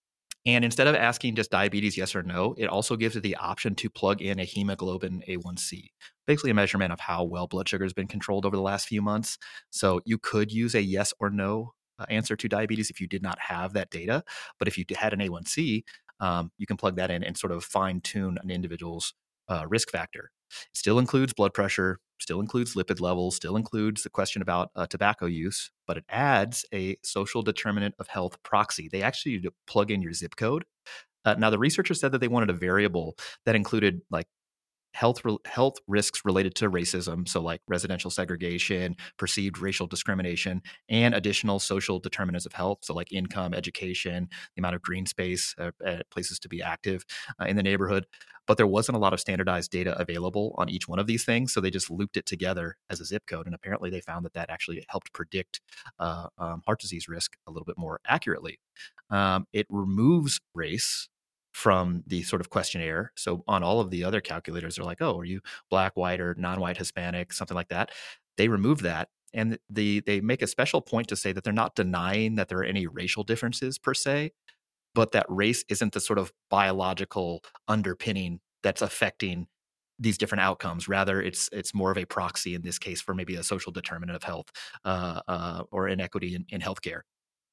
And instead of asking just diabetes, yes or no, it also gives it the option to plug in a hemoglobin A one C, basically a measurement of how well blood sugar has been controlled over the last few months. So you could use a yes or no uh, answer to diabetes if you did not have that data. But if you had an A one C, um, you can plug that in and sort of fine tune an individual's uh, risk factor. It still includes blood pressure, still includes lipid levels, still includes the question about uh, tobacco use, but it adds a social determinant of health proxy. They actually plug in your zip code. Uh, now, the researchers said that they wanted a variable that included like health re- health risks related to racism, so like residential segregation, perceived racial discrimination, and additional social determinants of health, so like income, education, the amount of green space, uh, uh, places to be active uh, in the neighborhood. But there wasn't a lot of standardized data available on each one of these things, so they just looped it together as a zip code. And apparently they found that that actually helped predict uh, um, heart disease risk a little bit more accurately. Um, it removes race from the sort of questionnaire. So on all of the other calculators, they're like, oh, are you black, white, or non-white, Hispanic, something like that. They remove that. And the, they make a special point to say that they're not denying that there are any racial differences per se, but that race isn't the sort of biological underpinning that's affecting these different outcomes. Rather, it's it's more of a proxy in this case for maybe a social determinant of health uh, uh, or inequity in, in healthcare.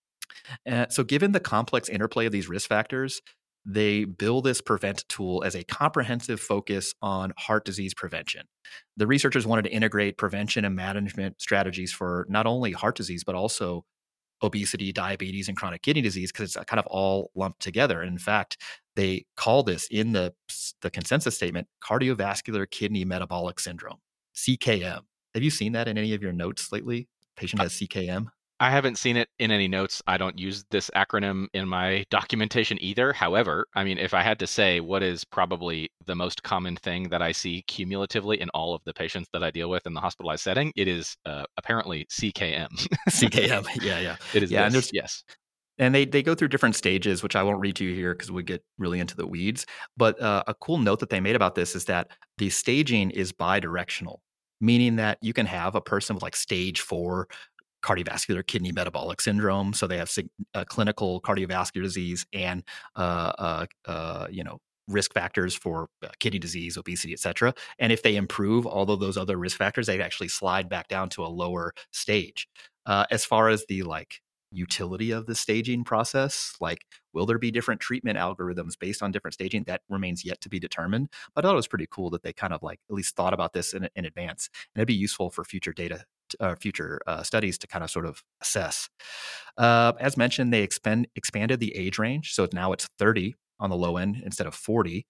Uh, so given the complex interplay of these risk factors, they bill this PREVENT tool as a comprehensive focus on heart disease prevention. The researchers wanted to integrate prevention and management strategies for not only heart disease, but also obesity, diabetes, and chronic kidney disease, because it's kind of all lumped together. And in fact, they call this in the, the consensus statement, cardiovascular kidney metabolic syndrome, C K M. Have you seen that in any of your notes lately? Patient has C K M? I haven't seen it in any notes. I don't use this acronym in my documentation either. However, I mean, if I had to say what is probably the most common thing that I see cumulatively in all of the patients that I deal with in the hospitalized setting, it is uh, apparently C K M. C K M, yeah, yeah. It is yeah, this, and there's, yes. And they they go through different stages, which I won't read to you here because we get really into the weeds. But uh, a cool note that they made about this is that the staging is bidirectional, meaning that you can have a person with like stage four cardiovascular kidney metabolic syndrome. So they have uh, clinical cardiovascular disease and, uh, uh, uh, you know, risk factors for uh, kidney disease, obesity, et cetera. And if they improve all of those other risk factors, they actually slide back down to a lower stage. Uh, as far as the like utility of the staging process, like will there be different treatment algorithms based on different staging, that remains yet to be determined. But I thought it was pretty cool that they kind of like at least thought about this in, in advance, and it'd be useful for future data Uh, future uh, studies to kind of sort of assess. Uh, as mentioned, they expand, expanded the age range. So now it's thirty on the low end instead of forty.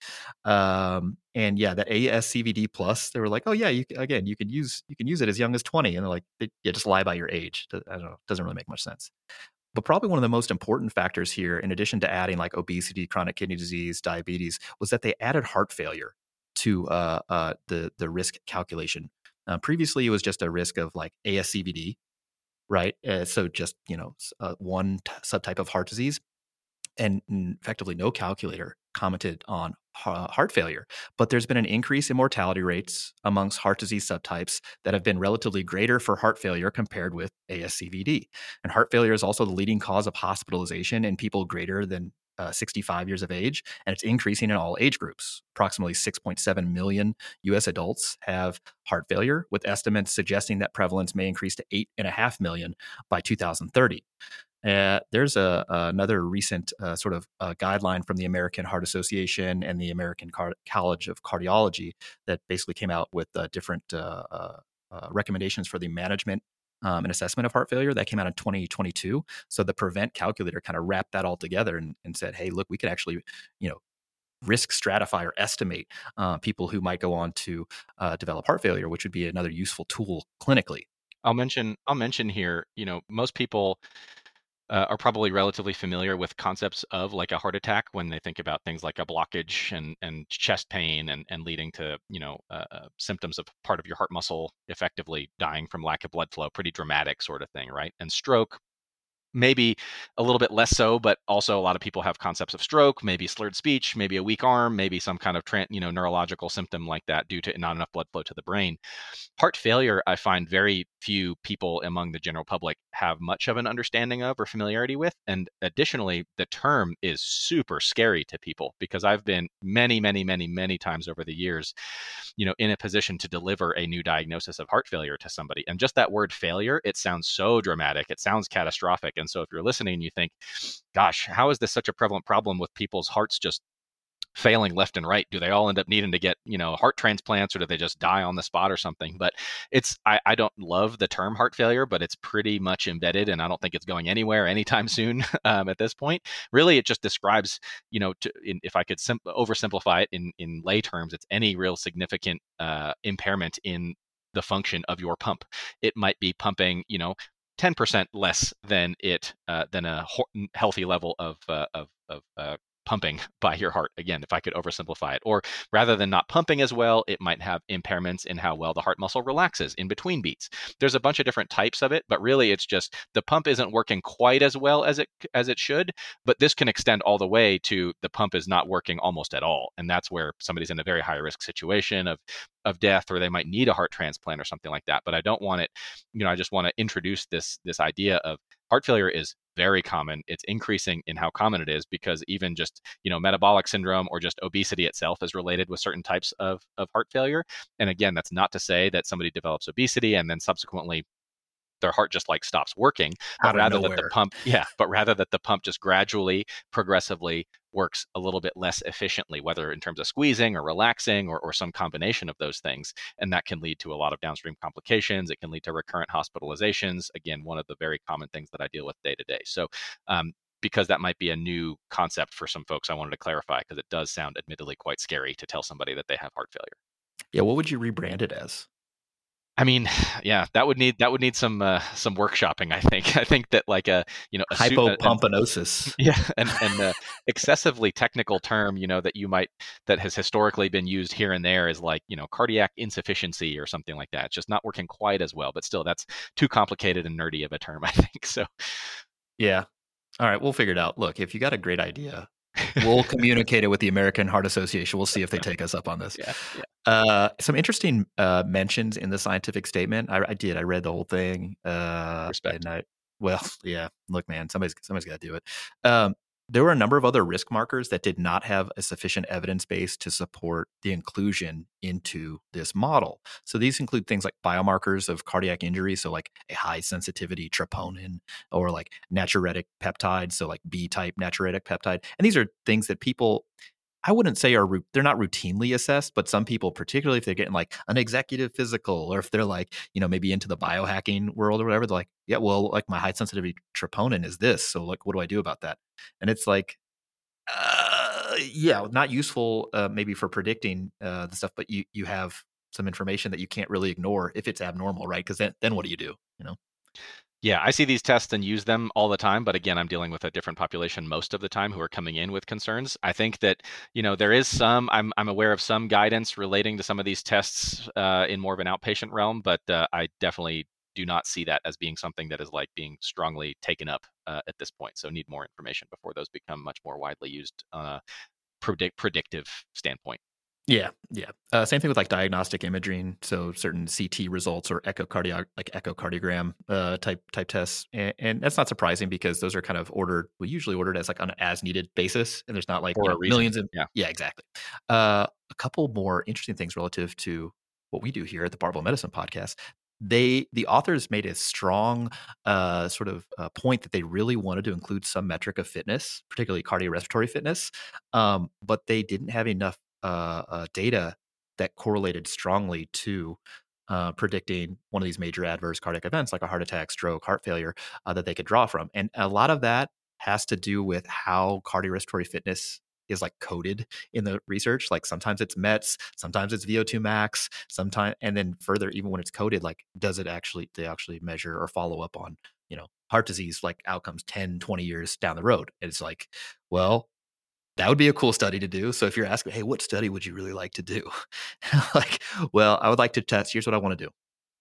Um, and yeah, that A S C V D plus, they were like, oh yeah, you again, you can use you can use it as young as twenty, and they're like, they, yeah, just lie about your age. I don't know, doesn't really make much sense. But probably one of the most important factors here, in addition to adding like obesity, chronic kidney disease, diabetes, was that they added heart failure to uh, uh, the the risk calculation. Uh, previously, it was just a risk of like A S C V D, right? Uh, so just you know uh, one t- subtype of heart disease, and effectively no calculator commented on uh, heart failure. But there's been an increase in mortality rates amongst heart disease subtypes that have been relatively greater for heart failure compared with A S C V D. And heart failure is also the leading cause of hospitalization in people greater than uh, sixty-five years of age, and it's increasing in all age groups. Approximately six point seven million U S adults have heart failure, with estimates suggesting that prevalence may increase to eight point five million by two thousand thirty. Uh, there's a, another recent uh, sort of uh, guideline from the American Heart Association and the American Car- College of Cardiology that basically came out with uh, different uh, uh, uh, recommendations for the management um, and assessment of heart failure. That came out in twenty twenty-two. So the PREVENT calculator kind of wrapped that all together and, and said, hey, look, we could actually, you know, risk stratify or estimate uh, people who might go on to uh, develop heart failure, which would be another useful tool clinically. I'll mention, I'll mention here, you know, most people Uh, are probably relatively familiar with concepts of like a heart attack when they think about things like a blockage and, and chest pain and, and leading to, you know, uh, uh, symptoms of part of your heart muscle effectively dying from lack of blood flow, pretty dramatic sort of thing, right? And stroke, maybe a little bit less so, but also a lot of people have concepts of stroke, maybe slurred speech, maybe a weak arm, maybe some kind of tra- you know neurological symptom like that due to not enough blood flow to the brain. Heart failure, I find very few people among the general public have much of an understanding of or familiarity with. And additionally, the term is super scary to people because I've been many, many, many, many times over the years, you know, in a position to deliver a new diagnosis of heart failure to somebody. And just that word failure, it sounds so dramatic. It sounds catastrophic. And so if you're listening, you think, gosh, how is this such a prevalent problem with people's hearts just failing left and right? Do they all end up needing to get, you know, heart transplants, or do they just die on the spot or something? But it's, I, I don't love the term heart failure, but it's pretty much embedded, and I don't think it's going anywhere anytime soon um, at this point. Really, it just describes, you know, to, in, if I could sim- oversimplify it in, in lay terms, it's any real significant uh, impairment in the function of your pump. It might be pumping, you know, ten percent less than it uh, than a ho- healthy level of uh, of, of uh, pumping by your heart. Again, if I could oversimplify it, or rather than not pumping as well, it might have impairments in how well the heart muscle relaxes in between beats. There's a bunch of different types of it, but really it's just the pump isn't working quite as well as it as it should. But this can extend all the way to the pump is not working almost at all, and that's where somebody's in a very high risk situation of of death, or they might need a heart transplant or something like that. But I don't want it, you know, I just want to introduce this this idea of heart failure is very common. It's increasing in how common it is because even just, you know, metabolic syndrome or just obesity itself is related with certain types of, of heart failure. And again, that's not to say that somebody develops obesity and then subsequently their heart just like stops working, but rather that the pump, yeah, but rather that the pump just gradually, progressively works a little bit less efficiently, whether in terms of squeezing or relaxing or, or some combination of those things. And that can lead to a lot of downstream complications. It can lead to recurrent hospitalizations. Again, one of the very common things that I deal with day to day. So um, because that might be a new concept for some folks, I wanted to clarify because it does sound admittedly quite scary to tell somebody that they have heart failure. Yeah, what would you rebrand it as? I mean, yeah, that would need that would need some uh, some workshopping. I think. I think that like a you know a hypopompanosis. Yeah, and and uh, excessively technical term, you know, that you might that has historically been used here and there is like you know cardiac insufficiency or something like that. It's just not working quite as well. But still, that's too complicated and nerdy of a term, I think. So, yeah. All right, we'll figure it out. Look, if you got a great idea, we'll communicate it with the American Heart Association. We'll see if they take us up on this. Yeah, yeah. Uh, some interesting uh, mentions in the scientific statement. I, I did. I read the whole thing. Uh, Respect. And I, well, yeah. Look, man, somebody's somebody's got to do it. Um, there were a number of other risk markers that did not have a sufficient evidence base to support the inclusion into this model. So these include things like biomarkers of cardiac injury, so like a high sensitivity troponin, or like natriuretic peptides, so like B-type natriuretic peptide. And these are things that people, I wouldn't say are, they're not routinely assessed, but some people, particularly if they're getting like an executive physical, or if they're like, you know, maybe into the biohacking world or whatever, they're like, yeah, well, like my high sensitivity troponin is this. So like, what do I do about that? And it's like, uh, yeah, not useful uh, maybe for predicting uh, the stuff, but you you have some information that you can't really ignore if it's abnormal, right? Because then then what do you do? You know? Yeah, I see these tests and use them all the time, but again, I'm dealing with a different population most of the time who are coming in with concerns. I think that, you know, there is some, I'm, I'm aware of some guidance relating to some of these tests uh, in more of an outpatient realm, but uh, I definitely do not see that as being something that is like being strongly taken up uh, at this point. So need more information before those become much more widely used on a predict predictive standpoint. Yeah, yeah. Uh, same thing with like diagnostic imaging. So certain C T results or echocardio like echocardiogram uh, type type tests, and, and that's not surprising because those are kind of ordered. We usually ordered as like on an as needed basis, and there's not like For you a know, reason. millions of Yeah. yeah, exactly. Uh, a couple more interesting things relative to what we do here at the Barbell Medicine Podcast. They the authors made a strong uh, sort of uh, point that they really wanted to include some metric of fitness, particularly cardiorespiratory fitness, um, but they didn't have enough uh, uh, data that correlated strongly to uh, predicting one of these major adverse cardiac events like a heart attack, stroke, heart failure uh, that they could draw from. And a lot of that has to do with how cardiorespiratory fitness is like coded in the research. Like sometimes it's METs, sometimes it's V O two max, sometimes, and then further, even when it's coded, like does it actually, they actually measure or follow up on, you know, heart disease, like outcomes ten, twenty years down the road. And it's like, well, that would be a cool study to do. So if you're asking, hey, what study would you really like to do? Like, well, I would like to test. Here's what I want to do.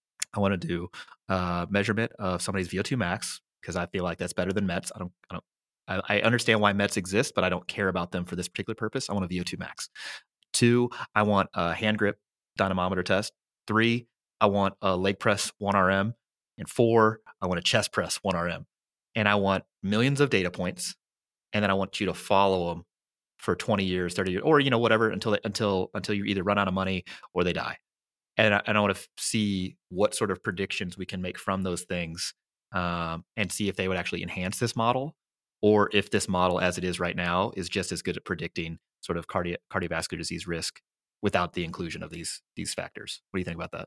I want to do uh, measurement of somebody's V O two max because I feel like that's better than METs. I don't, I don't, I, I understand why METs exist, but I don't care about them for this particular purpose. I want a V O two max. Two, I want a hand grip dynamometer test. Three, I want a leg press one R M. And four, I want a chest press one R M. And I want millions of data points. And then I want you to follow them for twenty years, thirty years, or, you know, whatever, until, they, until, until you either run out of money or they die. And I, and I want to f- see what sort of predictions we can make from those things um, and see if they would actually enhance this model or if this model as it is right now is just as good at predicting sort of cardi- cardiovascular disease risk without the inclusion of these, these factors. What do you think about that?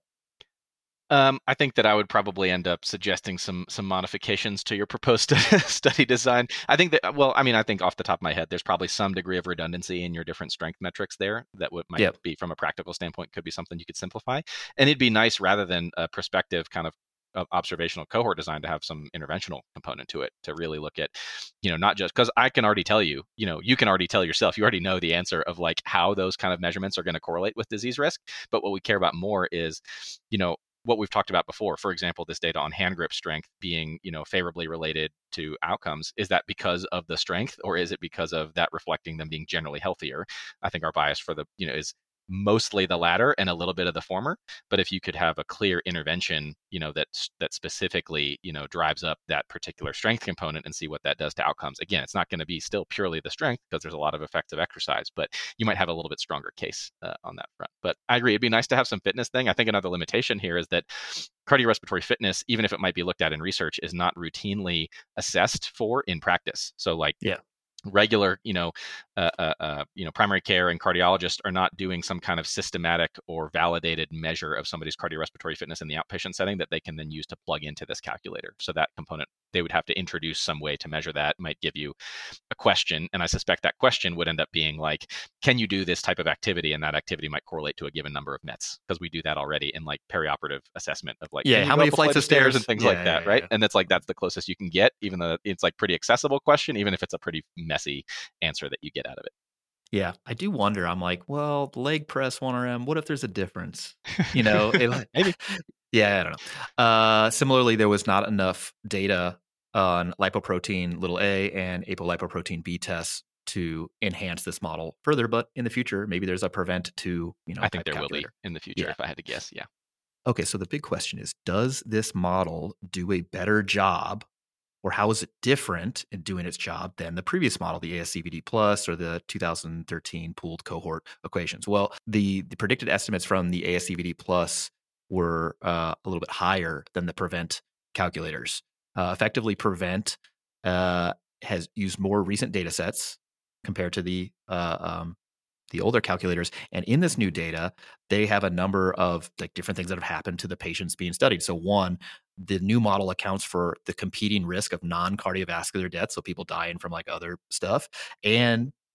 Um, I think that I would probably end up suggesting some some modifications to your proposed study design. I think that, well, I mean, I think off the top of my head, there's probably some degree of redundancy in your different strength metrics there that would might Yep. be, from a practical standpoint, could be something you could simplify. And it'd be nice, rather than a prospective kind of uh, observational cohort design, to have some interventional component to it, to really look at, you know, not just because I can already tell you, you know, you can already tell yourself, you already know the answer of like how those kind of measurements are going to correlate with disease risk. But what we care about more is, you know, what we've talked about before. For example, this data on hand grip strength being, you know, favorably related to outcomes. Is that because of the strength, or is it because of that reflecting them being generally healthier? I think our bias for the, you know, is mostly the latter and a little bit of the former. But if you could have a clear intervention, you know, that that specifically, you know, drives up that particular strength component and see what that does to outcomes. Again, it's not going to be still purely the strength because there's a lot of effects of exercise, but you might have a little bit stronger case uh, on that front. But I agree, it'd be nice to have some fitness thing. I think another limitation here is that cardiorespiratory fitness, even if it might be looked at in research, is not routinely assessed for in practice. So like, yeah. regular, you know, uh, uh, uh, you know, primary care and cardiologists are not doing some kind of systematic or validated measure of somebody's cardiorespiratory fitness in the outpatient setting that they can then use to plug into this calculator. So that component, they would have to introduce some way to measure that. Might give you a question, and I suspect that question would end up being like, can you do this type of activity? And that activity might correlate to a given number of METs, because we do that already in like perioperative assessment of like, Yeah, can you how go many up a flights flight of stairs stairs? and things Yeah, like that, yeah, right? yeah. And it's like, that's the closest you can get, even though it's like pretty accessible question, even if it's a pretty messy answer that you get out of it. Yeah, I do wonder. I'm like, well, leg press one R M. What if there's a difference? You know, it, Maybe. Yeah, I don't know. Uh, similarly, there was not enough data on lipoprotein little a and apolipoprotein B tests to enhance this model further. But in the future, maybe there's a prevent to you know. I think type there will be calculator. in the future, Yeah. if I had to guess. Yeah. Okay, so the big question is: does this model do a better job, or how is it different in doing its job than the previous model, the A S C V D plus or the two thousand thirteen pooled cohort equations? Well, the, the predicted estimates from the A S C V D plus were uh, a little bit higher than the prevent calculators. Uh, effectively, prevent uh, has used more recent data sets compared to the uh, um, the older calculators. And in this new data, they have a number of like different things that have happened to the patients being studied. So one, the new model accounts for the competing risk of non-cardiovascular death, so people dying from like other stuff, and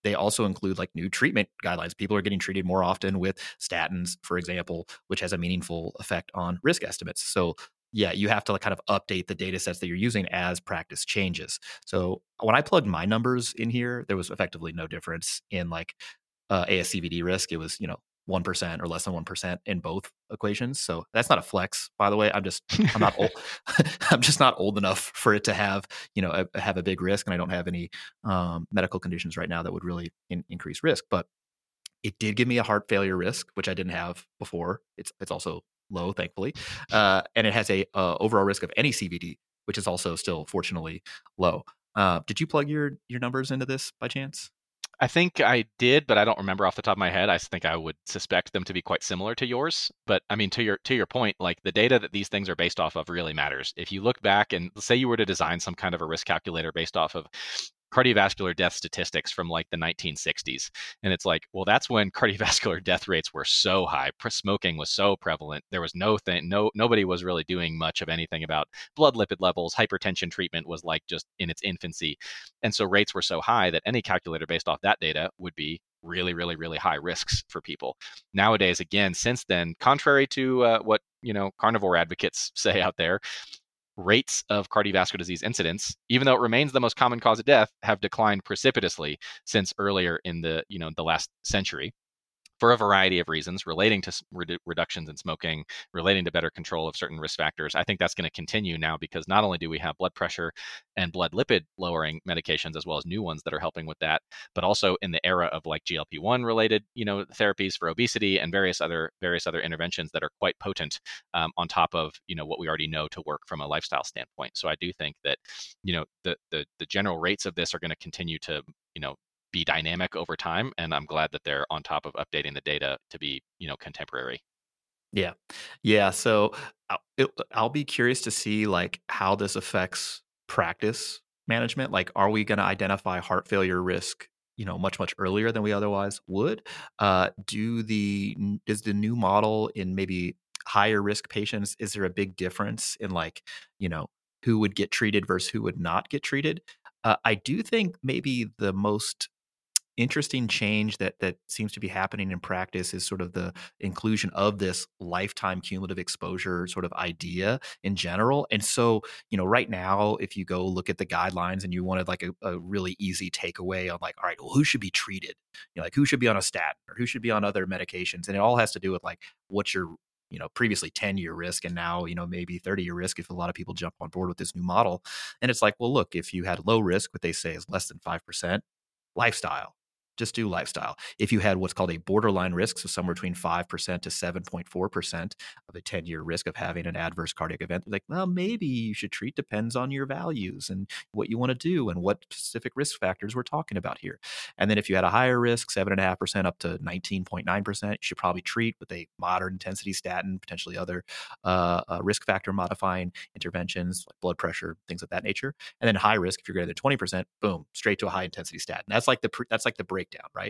they also include like new treatment guidelines. People are getting treated more often with statins, for example, which has a meaningful effect on risk estimates. So yeah, you have to like kind of update the data sets that you're using as practice changes. So when I plugged my numbers in here, there was effectively no difference in like uh, A S C V D risk. It was, you know, one percent or less than one percent in both equations. So that's not a flex, by the way. I'm just, I'm not old. I'm just not old enough for it to have, you know, a, have a big risk. And I don't have any um, medical conditions right now that would really in, increase risk. But it did give me a heart failure risk, which I didn't have before. It's, it's also low, thankfully. Uh, and it has a uh, overall risk of any C V D, which is also still fortunately low. Uh, did you plug your, your numbers into this by chance? I think I did, but I don't remember off the top of my head. I think I would suspect them to be quite similar to yours. But I mean, to your to your point, like the data that these things are based off of really matters. If you look back and say you were to design some kind of a risk calculator based off of cardiovascular death statistics from like the nineteen sixties. And it's like, well, that's when cardiovascular death rates were so high. Smoking was so prevalent. There was no thing, no, nobody was really doing much of anything about blood lipid levels. Hypertension treatment was like just in its infancy. And so rates were so high that any calculator based off that data would be really, really, really high risks for people. Nowadays, again, since then, contrary to uh, what, you know, carnivore advocates say out there, rates of cardiovascular disease incidence, even though it remains the most common cause of death, have declined precipitously since earlier in the, you know, the last century, for a variety of reasons relating to redu- reductions in smoking, relating to better control of certain risk factors. I think that's going to continue now because not only do we have blood pressure and blood lipid lowering medications as well as new ones that are helping with that, but also in the era of like G L P one related, you know, therapies for obesity and various other various other interventions that are quite potent um, on top of, you know, what we already know to work from a lifestyle standpoint. So I do think that, you know, the the the general rates of this are going to continue to, you know, be dynamic over time, and I'm glad that they're on top of updating the data to be, you know, contemporary. Yeah, yeah. So I'll, it, I'll be curious to see like how this affects practice management. Like, are we going to identify heart failure risk, you know, much much earlier than we otherwise would? Uh, do the is the new model in maybe higher risk patients? Is there a big difference in like, you know, who would get treated versus who would not get treated? Uh, I do think maybe the most interesting change that that seems to be happening in practice is sort of the inclusion of this lifetime cumulative exposure sort of idea in general. And so, you know, right now, if you go look at the guidelines and you wanted like a, a really easy takeaway on like, all right, well, who should be treated? You know, like who should be on a statin or who should be on other medications? And it all has to do with like what's your, you know, previously ten year risk and now, you know, maybe thirty year risk if a lot of people jump on board with this new model. And it's like, well, look, if you had low risk, what they say is less than five percent, lifestyle. Just do lifestyle. If you had what's called a borderline risk, so somewhere between five percent to seven point four percent of a ten year risk of having an adverse cardiac event, like, well, maybe you should treat, depends on your values and what you want to do and what specific risk factors we're talking about here. And then if you had a higher risk, seven point five percent up to nineteen point nine percent, you should probably treat with a moderate intensity statin, potentially other uh, uh, risk factor modifying interventions like blood pressure, things of that nature. And then high risk, if you're greater than twenty percent, boom, straight to a high intensity statin. That's like the that's like the break down, right?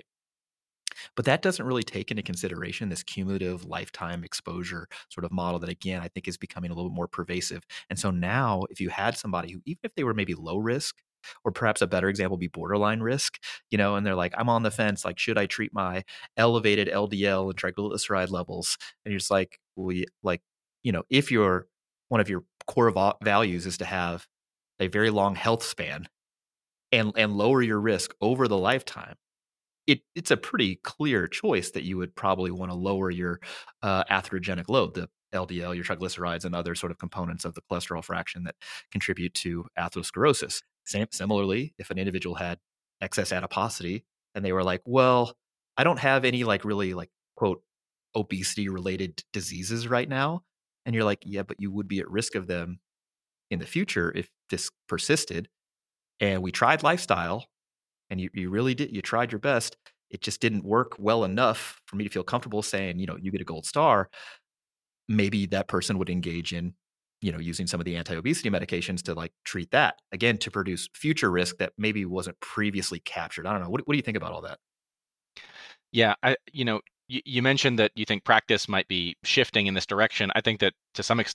But that doesn't really take into consideration this cumulative lifetime exposure sort of model that, again, I think is becoming a little bit more pervasive. And so now if you had somebody who, even if they were maybe low risk, or perhaps a better example would be borderline risk, you know, and they're like, I'm on the fence, like, should I treat my elevated L D L and triglyceride levels? And you're just like, well, like, you know, if your one of your core va- values is to have a very long health span and and lower your risk over the lifetime, It, it's a pretty clear choice that you would probably want to lower your uh, atherogenic load, the L D L, your triglycerides, and other sort of components of the cholesterol fraction that contribute to atherosclerosis. Same, similarly, if an individual had excess adiposity and they were like, well, I don't have any like really like, quote, obesity related diseases right now. And you're like, yeah, but you would be at risk of them in the future if this persisted. And we tried lifestyle. And you, you really did, you tried your best. It just didn't work well enough for me to feel comfortable saying, you know, you get a gold star. Maybe that person would engage in, you know, using some of the anti-obesity medications to like treat that, again, to produce future risk that maybe wasn't previously captured. I don't know. What, what do you think about all that? Yeah, I, you know, you, you mentioned that you think practice might be shifting in this direction. I think that to some extent,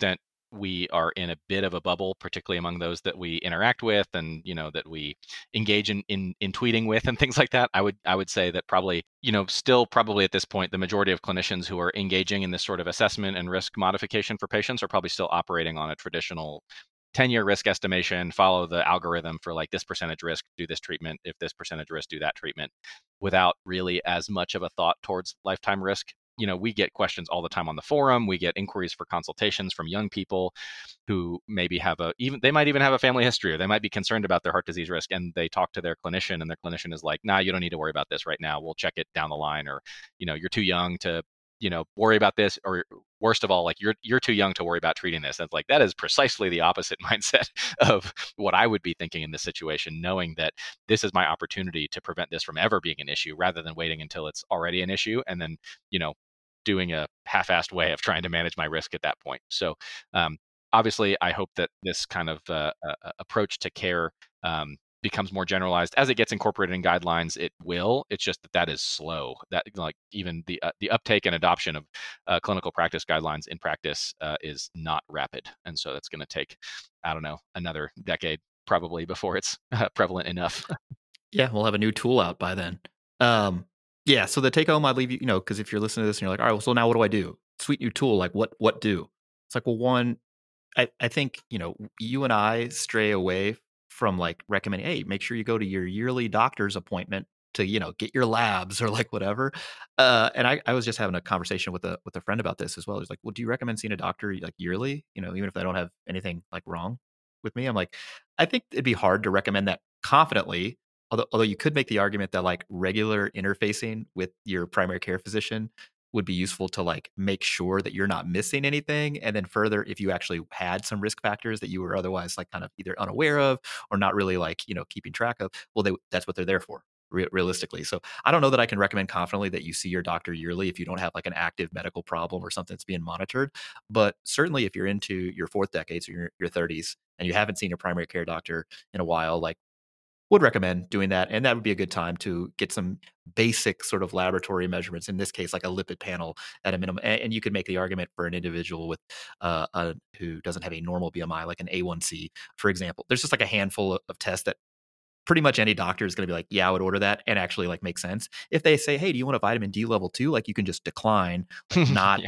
we are in a bit of a bubble, particularly among those that we interact with and, you know, that we engage in, in, in tweeting with and things like that. I would, I would say that probably, you know, still probably at this point, the majority of clinicians who are engaging in this sort of assessment and risk modification for patients are probably still operating on a traditional ten-year risk estimation, follow the algorithm for like this percentage risk, do this treatment, if this percentage risk, do that treatment, without really as much of a thought towards lifetime risk. You know, we get questions all the time on the forum. We get inquiries for consultations from young people who maybe have a, even they might even have a family history, or they might be concerned about their heart disease risk, and they talk to their clinician, and their clinician is like, nah, you don't need to worry about this right now. We'll check it down the line, or, you know, you're too young to, you know, worry about this, or worst of all, like you're you're too young to worry about treating this. That's like, that is precisely the opposite mindset of what I would be thinking in this situation, knowing that this is my opportunity to prevent this from ever being an issue, rather than waiting until it's already an issue and then, you know, doing a half-assed way of trying to manage my risk at that point. So um, obviously, I hope that this kind of uh, uh, approach to care um, becomes more generalized as it gets incorporated in guidelines. It will. It's just that that is slow. That like even the uh, the uptake and adoption of uh, clinical practice guidelines in practice uh, is not rapid, and so that's going to take, I don't know, another decade probably before it's uh, prevalent enough. Yeah, we'll have a new tool out by then. Um, yeah, so the take home I'd leave you, you know, because if you're listening to this and you're like, all right, well, so now what do I do? Sweet new tool, like what what do? It's like, well, one, I, I think, you know, you and I stray away from like recommending, hey, make sure you go to your yearly doctor's appointment to, you know, get your labs or like whatever. Uh, and I, I was just having a conversation with a with a friend about this as well. He's like, well, do you recommend seeing a doctor like yearly? You know, even if they don't have anything like wrong with me? I'm like, I think it'd be hard to recommend that confidently. Although, although you could make the argument that like regular interfacing with your primary care physician would be useful to like make sure that you're not missing anything. And then further, if you actually had some risk factors that you were otherwise like kind of either unaware of or not really like, you know, keeping track of, well, they, that's what they're there for re- realistically. So I don't know that I can recommend confidently that you see your doctor yearly if you don't have like an active medical problem or something that's being monitored. But certainly if you're into your fourth decades or your, your thirties and you haven't seen a primary care doctor in a while, like would recommend doing that. And that would be a good time to get some basic sort of laboratory measurements, in this case, like a lipid panel at a minimum. And, and you could make the argument for an individual with uh, a, who doesn't have a normal B M I, like an A one C, for example. There's just like a handful of, of tests that pretty much any doctor is going to be like, yeah, I would order that, and actually like make sense. If they say, hey, do you want a vitamin D level two? Like you can just decline, like not,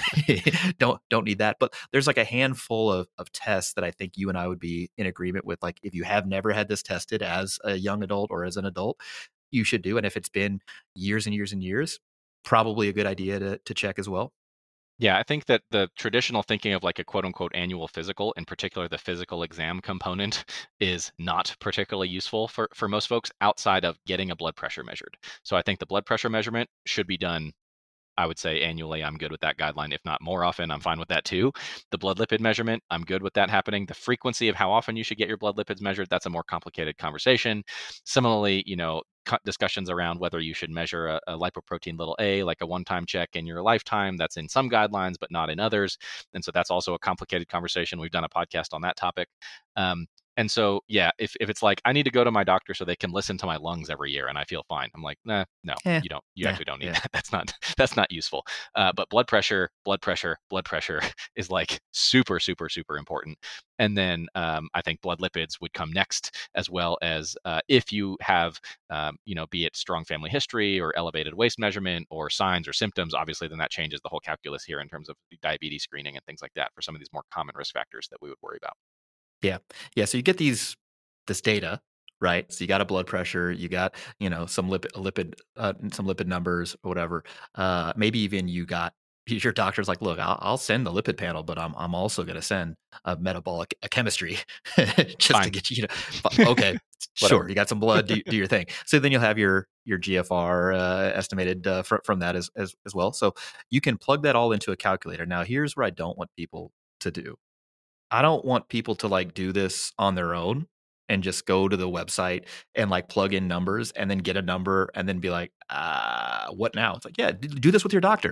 don't, don't need that. But there's like a handful of, of tests that I think you and I would be in agreement with. Like if you have never had this tested as a young adult or as an adult, you should do. And if it's been years and years and years, probably a good idea to to check as well. Yeah, I think that the traditional thinking of like a quote unquote annual physical, in particular the physical exam component, is not particularly useful for, for most folks outside of getting a blood pressure measured. So I think the blood pressure measurement should be done, I would say annually. I'm good with that guideline. If not more often, I'm fine with that too. The blood lipid measurement, I'm good with that happening. The frequency of how often you should get your blood lipids measured, that's a more complicated conversation. Similarly, you know, discussions around whether you should measure a, a lipoprotein little a, like a one-time check in your lifetime. That's in some guidelines, but not in others. And so that's also a complicated conversation. We've done a podcast on that topic. Um, And so, yeah, if, if it's like, I need to go to my doctor so they can listen to my lungs every year and I feel fine, I'm like, nah, no, eh, you don't, you yeah, actually don't need yeah. that. That's not, that's not useful. Uh, but blood pressure, blood pressure, blood pressure is like super, super, super important. And then um, I think blood lipids would come next, as well as uh, if you have, um, you know, be it strong family history or elevated waist measurement or signs or symptoms, obviously, then that changes the whole calculus here in terms of diabetes screening and things like that for some of these more common risk factors that we would worry about. Yeah. Yeah. So you get these, this data, right? So you got a blood pressure, you got, you know, some lipid, lipid, uh, some lipid numbers or whatever. Uh, maybe even you got, your doctor's like, look, I'll, I'll send the lipid panel, but I'm, I'm also going to send a metabolic a chemistry just Fine. to get you to, okay, sure. You got some blood, do, do your thing. So then you'll have your, your G F R uh, estimated uh, fr- from that as, as, as well. So you can plug that all into a calculator. Now, here's where I don't want people to do. I don't want people to like do this on their own and just go to the website and like plug in numbers and then get a number and then be like, uh, what now? It's like, yeah, do this with your doctor.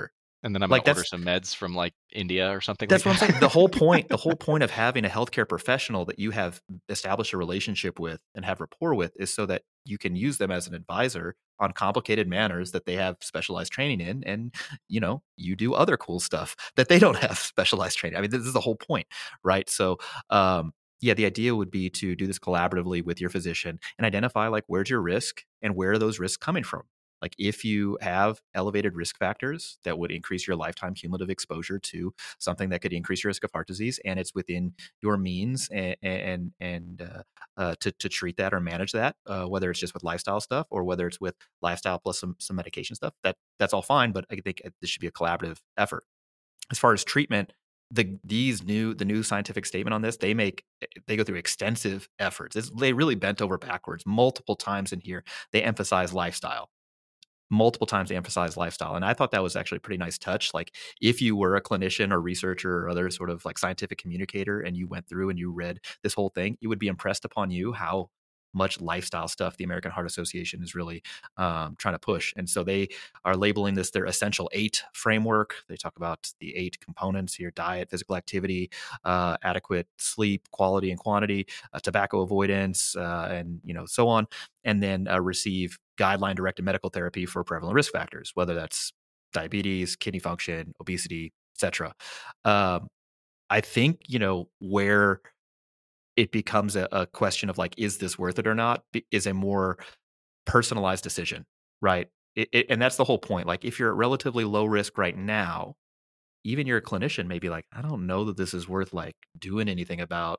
And then I'm like going to order some meds from like India or something. That's like what that. I'm saying. The whole point, the whole point of having a healthcare professional that you have established a relationship with and have rapport with is so that you can use them as an advisor on complicated matters that they have specialized training in. And, you know, you do other cool stuff that they don't have specialized training. I mean, this is the whole point, right? So, um, yeah, the idea would be to do this collaboratively with your physician and identify like, where's your risk and where are those risks coming from? Like if you have elevated risk factors that would increase your lifetime cumulative exposure to something that could increase your risk of heart disease, and it's within your means and and, and uh, uh, to to treat that or manage that, uh, whether it's just with lifestyle stuff or whether it's with lifestyle plus some some medication stuff, that that's all fine. But I think this should be a collaborative effort. As far as treatment, the these new the new scientific statement on this, they make they go through extensive efforts. It's, they really bent over backwards multiple times in here. They emphasize lifestyle. Multiple times they emphasize lifestyle. And I thought that was actually a pretty nice touch. Like if you were a clinician or researcher or other sort of like scientific communicator and you went through and you read this whole thing, it would be impressed upon you how much lifestyle stuff the American Heart Association is really um, trying to push. And so they are labeling this their essential eight framework. They talk about the eight components here: diet, physical activity, uh, adequate sleep, quality and quantity, uh, tobacco avoidance, uh, and you know so on. And then uh, receive guideline directed medical therapy for prevalent risk factors, whether that's diabetes, kidney function, obesity, et cetera. Um, I think, you know, where it becomes a, a question of like, is this worth it or not, is a more personalized decision, right? It, it, and that's the whole point. Like if you're at relatively low risk right now, even your clinician may be like, I don't know that this is worth like doing anything about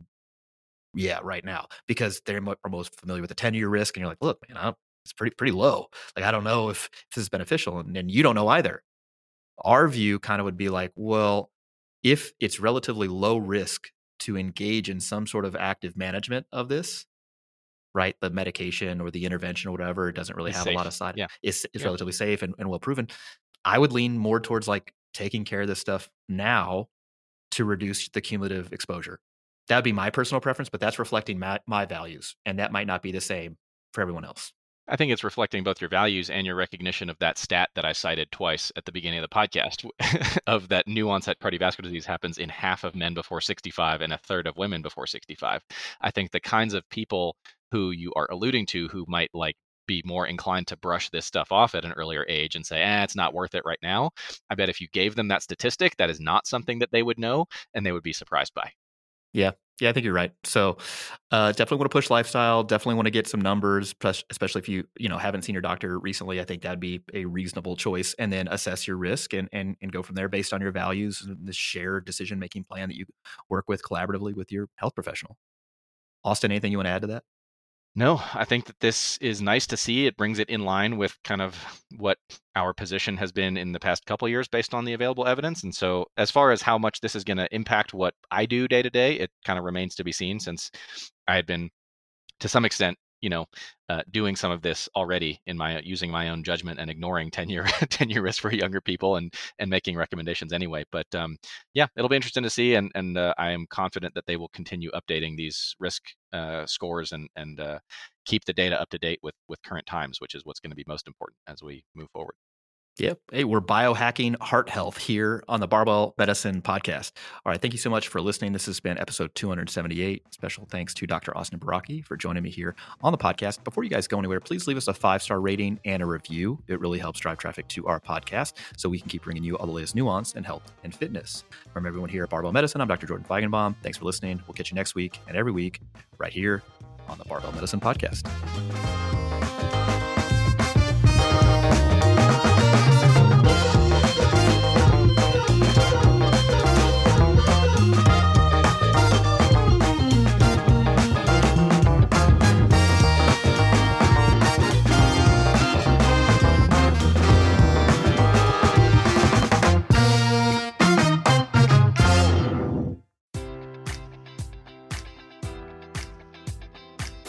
yeah, right now, because they're mo- are most familiar with the ten-year risk. And you're like, look, man, I, it's pretty pretty low. Like, I don't know if, if this is beneficial. And, and you don't know either. Our view kind of would be like, well, if it's relatively low risk to engage in some sort of active management of this, right? The medication or the intervention or whatever, it doesn't really It's have safe. a lot of side. Yeah. It's, it's Yeah. relatively safe and, and well proven. I would lean more towards like taking care of this stuff now to reduce the cumulative exposure. That would be my personal preference, but that's reflecting my, my values. And that might not be the same for everyone else. I think it's reflecting both your values and your recognition of that stat that I cited twice at the beginning of the podcast of that new onset cardiovascular disease happens in half of men before sixty-five and a third of women before sixty-five. I think the kinds of people who you are alluding to who might like be more inclined to brush this stuff off at an earlier age and say, eh, it's not worth it right now. I bet if you gave them that statistic, that is not something that they would know and they would be surprised by. Yeah. Yeah, I think you're right. So uh, definitely want to push lifestyle, definitely want to get some numbers, especially if you, you know, haven't seen your doctor recently. I think that'd be a reasonable choice. And then assess your risk and and, and go from there based on your values and the shared decision-making plan that you work with collaboratively with your health professional. Austin, anything you want to add to that? No, I think that this is nice to see. It brings it in line with kind of what our position has been in the past couple of years based on the available evidence. And so as far as how much this is going to impact what I do day to day, it kind of remains to be seen, since I had been to some extent, you know, uh, doing some of this already in my using my own judgment and ignoring ten-year ten-year risk for younger people and and making recommendations anyway. But um, yeah, it'll be interesting to see, and and uh, I am confident that they will continue updating these risk uh, scores and and uh, keep the data up to date with with current times, which is what's going to be most important as we move forward. Yep. Hey, we're biohacking heart health here on the Barbell Medicine Podcast. All right. Thank you so much for listening. This has been episode two hundred seventy-eight. Special thanks to Doctor Austin Baraki for joining me here on the podcast. Before you guys go anywhere, please leave us a five-star rating and a review. It really helps drive traffic to our podcast so we can keep bringing you all the latest nuance in health and fitness. From everyone here at Barbell Medicine, I'm Doctor Jordan Feigenbaum. Thanks for listening. We'll catch you next week and every week right here on the Barbell Medicine Podcast.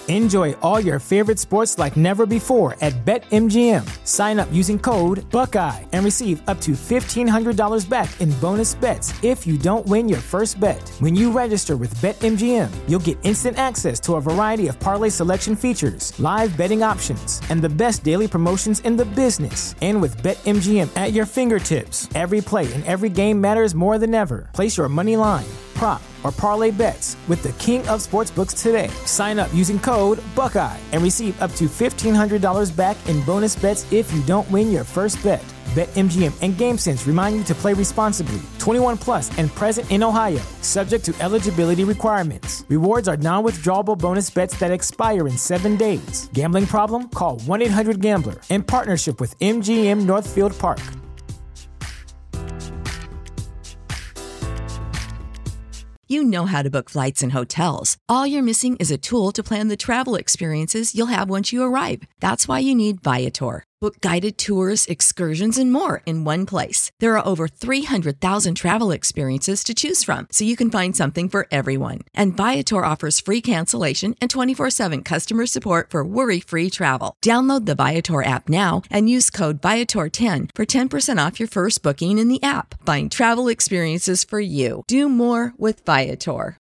Enjoy all your favorite sports like never before at BetMGM. Sign up using code Buckeye and receive up to fifteen hundred dollars back in bonus bets if you don't win your first bet. When you register with BetMGM, you'll get instant access to a variety of parlay selection features, live betting options, and the best daily promotions in the business. And with BetMGM at your fingertips, every play and every game matters more than ever. Place your money line, prop, or parlay bets with the king of sportsbooks today. Sign up using code Buckeye and receive up to fifteen hundred dollars back in bonus bets if you don't win your first bet. BetMGM and GameSense remind you to play responsibly. twenty-one plus and present in Ohio, subject to eligibility requirements. Rewards are non-withdrawable bonus bets that expire in seven days. Gambling problem? Call one eight hundred gambler in partnership with M G M Northfield Park. You know how to book flights and hotels. All you're missing is a tool to plan the travel experiences you'll have once you arrive. That's why you need Viator. Book guided tours, excursions, and more in one place. There are over three hundred thousand travel experiences to choose from, so you can find something for everyone. And Viator offers free cancellation and twenty-four seven customer support for worry-free travel. Download the Viator app now and use code Viator ten for ten percent off your first booking in the app. Find travel experiences for you. Do more with Viator.